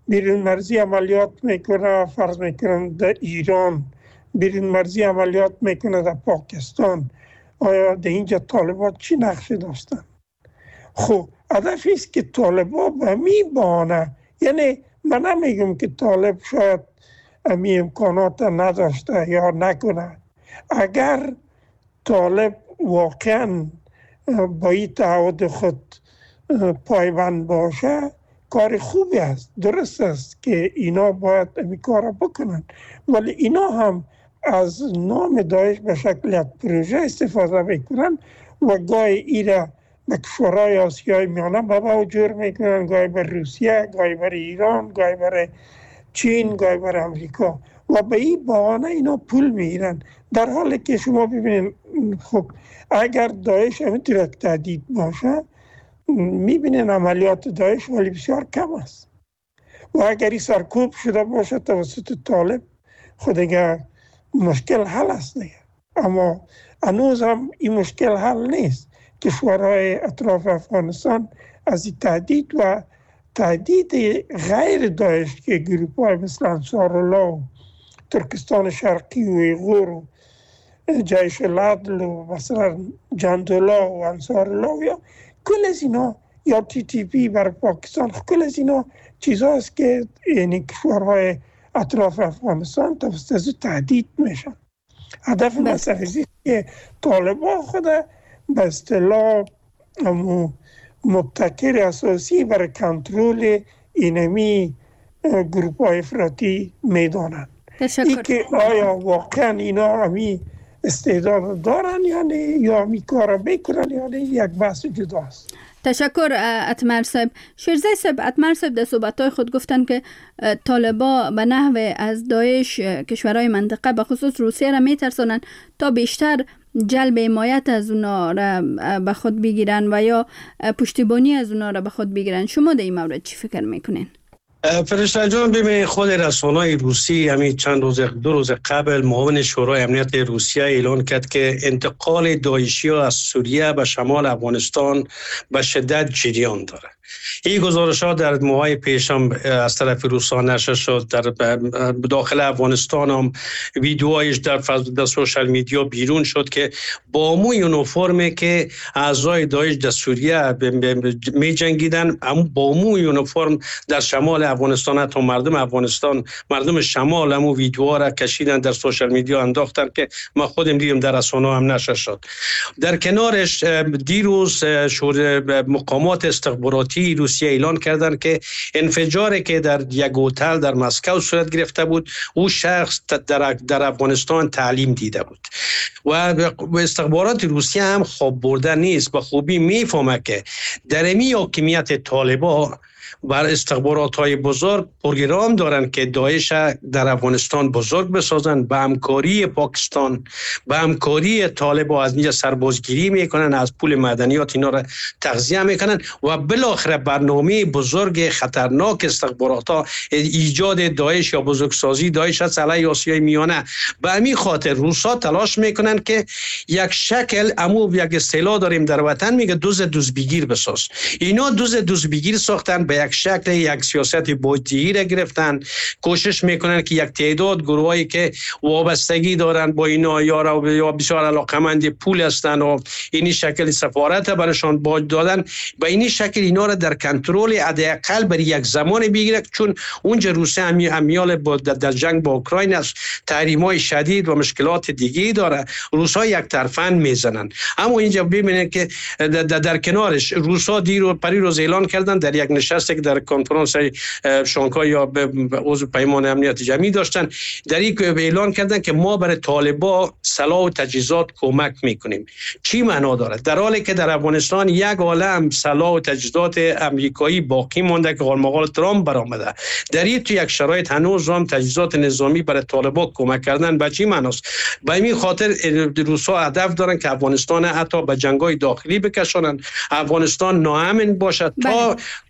بیرون مرزی عملیات میکنه، فرض میکنن در ایران بیرون مرزی عملیات میکنه در پاکستان، آیا در اینجا طالبان چی نقشه داشتن؟ خب هدف است که طالبان به می بانه، یعنی من نمیگم که طالب شاید امی امکانات نداشته یا نکنه، اگر طالب واقعا با این تعهد خود پایبند باشه کار خوبی است، درست است که اینا باید این کار بکنن، ولی اینا هم از نام داعش به شکل یک پروژه استفاده میکنن و گاهی ایره به کشورهای آسیای میانه به باجور میکنن، گاهی بر روسیه، گاهی بر ایران، گاهی بر چین، گاهی بر امریکا و به این بهانه اینا پول میگیرن. در حالی که شما ببینید خب اگر داعش همینطور تهدید باشه میبینین عملیات داعش ولی بسیار کم است و اگر این سرکوب شده باشه توسط طالب خود دیگه مشکل حل است دیگه. اما هنوز هم این مشکل حل نیست. کشورهای اطراف افغانستان از این تهدید و تهدید غیر داعش که گروپ های مثل انصارالله و ترکستان شرقی و ایغور و جیش العدل و مثلا جندولا و انصارالله یا کل از اینا یا تی تی پی بر پاکستان، کل از اینا چیز هست که یعنی کشورهای اطراف افغانستان توسط از تهدید میشن. هدف مسئله است که طالبان خود به اصطلاح مبتکر اساسی برای کنترل اینمی گروپ های افراطی میدانند. این که آیا واقعا اینا همی استعداد دارن یعنی یا همی کار میکنن یعنی یک بحث جداست. تشکر اتمر صاحب. شیرزی صاحب، اتمر صاحب در صحبت‌های خود گفتن که طالبا به نحو از داعش کشورهای منطقه به خصوص روسیه را میترسانن تا بیشتر جلب حمایت از اونا را به خود بگیرن و یا پشتیبانی از اونا را به خود بگیرن. شما در این مورد چی فکر میکنین؟ فرشته جان، ببین خود رسانه‌های روسی همین چند روز دو روز قبل معاون شورای امنیت روسیه اعلان کرد که انتقال داعشی‌ها از سوریه به شمال افغانستان به شدت جریان داره. این گزارش ها در ماهای پیش هم از طرف روسا نشر شد. در داخل افغانستان هم ویدیوهایش در در سوشال میدیا بیرون شد که با مو یونیفرمی که اعضای داعش در سوریه می جنگیدن، اما با مو یونیفرم در شمال افغانستان، حتی مردم افغانستان، مردم شمال هم ویدیوها را کشیدن در سوشال میدیا انداختن که ما خودم دیدیم در رسانه‌ها هم نشر شد. در کنارش دیروز مقامات استخباراتی روسیه اعلان کردند که انفجاری که در یک هتل در مسکو صورت گرفته بود، او شخص در در افغانستان تعلیم دیده بود و استخبارات روسیه هم خواب برده نیست، به خوبی میفهمه که در این حاکمیت طالبان بر استخبارات های بزرگ پروگرام دارن که داعش در افغانستان بزرگ بسازن، به همکاری پاکستان، به همکاری طالبان از اینجا سربازگیری میکنن، از پول مدنیات اینا را تغذیه میکنن و بالاخره برنامه بزرگ خطرناک استخبارات ها ایجاد داعش یا بزرگسازی داعش از علیه آسیای میانه. به همین خاطر روسا تلاش میکنن که یک شکل امو یک اصطلاح داریم در وطن میگه دوز دوزبیگیر بساز. اینا دوز دوزبیگیر ساختن، به یک شکل یک سیاست بودجه‌ای را گرفتن، کوشش میکنن که یک تعداد گروهایی که وابستگی دارن با اینا یا یا بسیار علاقمند پول هستن و این شکل سفارت برشان باج دادن، به این شکل اینا را در کنترل حداقل برای یک زمان بگیره، چون اونجا روسیه همی امیال در جنگ با اوکراین است، تحریم‌های شدید و مشکلات دیگه داره، روسا یک طرفن میزنن. اما اینجا ببینید که در, در کنارش روسا دیرو پریروز اعلان کردن در یک نشست که در کنفرانس شانگهای یا عضو پیمان امنیت جمعی داشتن، در این اعلان کردن که ما برای طالبان سلاح و تجهیزات کمک میکنیم. چی معنا داره؟ در حالی که در افغانستان یک عالم سلاح و تجهیزات امریکایی باقی مونده که قرمقال ترامپ برآمده، در این تو یک شرایط هنوز هم تجهیزات نظامی برای طالبان کمک کردن به چی معناست؟ به این خاطر روسا هدف دارن که افغانستان حتی به جنگ‌های داخلی بکشونن، افغانستان ناامن باشه تا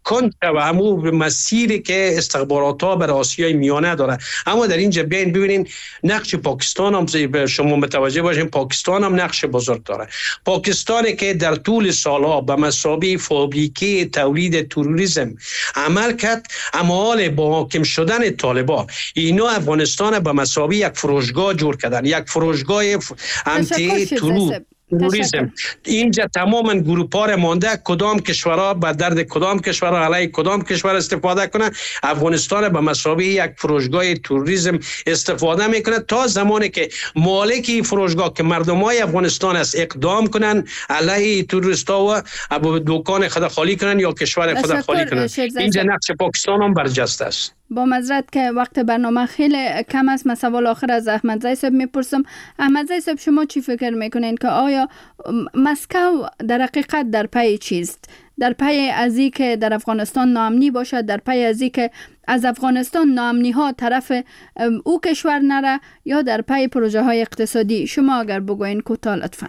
و همو مسیری که استخبارات ها بر آسیای میانه داره. اما در اینجا بیاین ببینین نقش پاکستان هم شما متوجه باشین، پاکستان هم نقش بزرگ داره. پاکستانی که در طول سالها به مثابه فابریکه تولید تروریسم عمل کرد، اما حال با حاکم شدن طالبان اینا افغانستان به مثابه یک فروشگاه جور کردن، یک فروشگاه امتی تروریسم. اینجا تماما گروپار مانده کدام کشورها به درد کدام کشورها علیه کدام کشور استفاده کنه. افغانستان به مثابه یک فروشگاه تروریسم استفاده میکنه تا زمانی که مالک فروشگاه که مردمای افغانستان است اقدام کنن علیه تروریستا و دکان خود خالی کنن یا کشور خود خالی کنن. اینجا نقش پاکستان هم برجسته است. با معذرت که وقت برنامه خیلی کم است، من سوال آخر از احمد زی صاحب میپرسم. احمد زی صاحب، شما چی فکر میکنین که آیا مسکو در حقیقت در پی چیست؟ در پی از این که در افغانستان ناامنی باشد، در پی از این که از افغانستان ناامنی ها طرف او کشور نره، یا در پی پروژه های اقتصادی؟ شما اگر بگوین کوتاه لطفاً.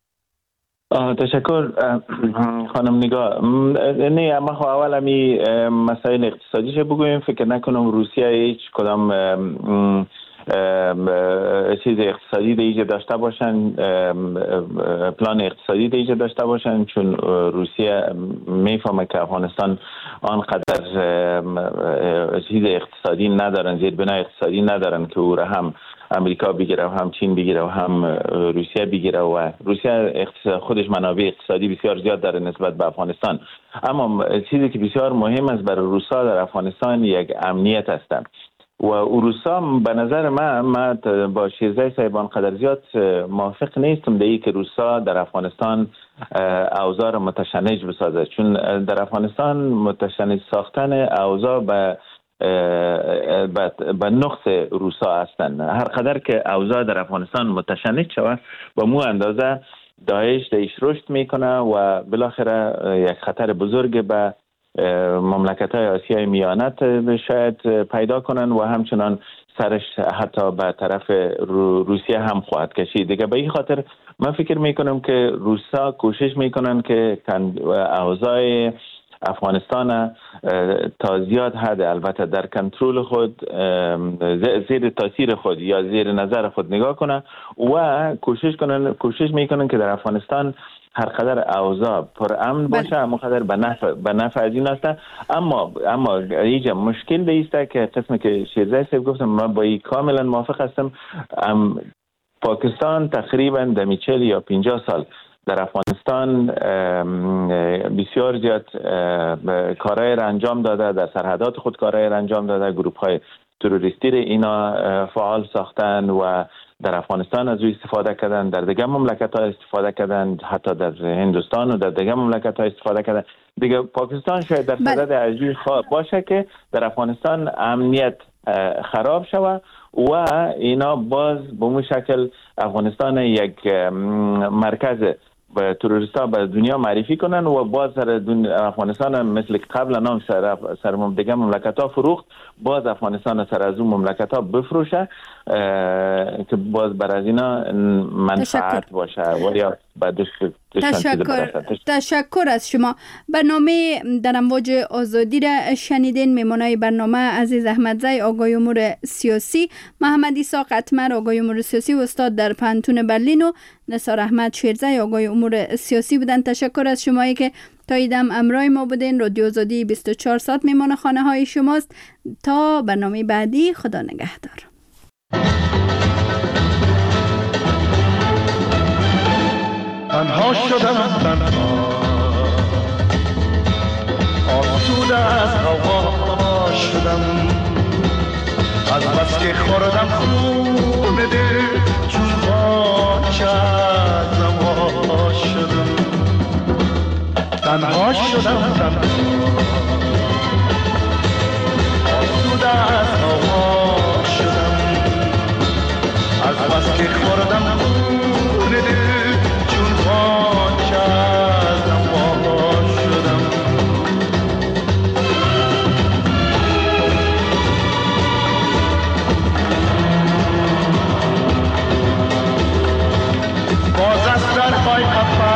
تشکر خانم نگاه. نه اما خب اول امی مسائل اقتصادیش بگویم. فکر نکنم روسیه هیچ کدام چیز اقتصادی دیگه داشته باشن، پلان اقتصادی دیگه داشته باشن، چون روسیه میفهمه که افغانستان آنقدر چیز اقتصادی ندارن، زیربنای اقتصادی ندارن که او را هم امریکا بگیره و هم چین بگیره و هم روسیه بگیره، و روسیه خودش منابع اقتصادی بسیار زیاد داره نسبت به افغانستان. اما چیزی که بسیار مهم است برای روسا در افغانستان یک امنیت هستند و روسا به نظر من ما با شیرزای صاحبان قدر زیاد موافق نیستم دیگه که روسا در افغانستان اوضاع متشنج بسازه، چون در افغانستان متشنج ساختن اوضاع به به نقص روسا هستند. هر قدر که اوضاع در افغانستان متشنج شود و مو اندازه داعش دیش رشد میکنه و بالاخره یک خطر بزرگ به مملکت های آسیای میانه شاید پیدا کنن و همچنان سرش حتی به طرف روسیه هم خواهد کشید دیگه. به این خاطر من فکر میکنم که روسا کوشش میکنن که اوضاع افغانستان تا زیاد حد البته در کنترل خود، زیر تاثیر خود یا زیر نظر خود نگاه کنه و کوشش کنن کوشش میکنن که در افغانستان هر قدر اوضاع پر امن باشه، اما قدر به نفع به نفع از این است. اما اما اینجا مشکل دیسته که قسمی که شیرزای صاحب گفتم من با این کاملا موافق هستم. پاکستان تقریبا در چهل یا پنجاه سال در افغانستان بسیار زیاد کارهای را انجام داده، در سرحدات خود کارهای را انجام داده، گروپ های تروریستی را اینا فعال ساختن و در افغانستان از روی استفاده کردن، در دیگه مملکت ها استفاده کردن، حتی در هندوستان و در دیگه مملکت ها استفاده کردن دیگه. پاکستان شاید در صدد عجیب باشه که در افغانستان امنیت خراب شود و اینا باز به اون شکل افغانستان یک مرکز به تروریستا به دنیا معرفی کنن و باز سر افغانستان مثل قبل نام سر سر دیگه مملکت ها فروخت، باز افغانستان سر از اون مملکت ها بفروشه که باز بر از اینا منفعت باشه و یا تشکر تشکر از شما. برنامه در امواج آزادی را شنیدین. میمونای برنامه عزیز احمد زی، آقای امور سیاسی، محمد عیسی قطمر، آقای امور سیاسی و استاد در پانتون برلین، و نثار احمد شیرزی، آقای امور سیاسی بودن. تشکر از شمایی که تا ایدم امرای ما بودین. رادیو آزادی بیست و چهار ساعت میمان خانه های شماست. تا برنامه بعدی، خدا نگهدار. تنها شدم تنها، آسوده از هوا شدم، از بس که خوردم خون دل چون باچه از نوا شدم. تنها شدم تنها، آسوده از هوا شدم، از بس که خوردم خون دل باچه از نوا شدم. باز از درهای قفس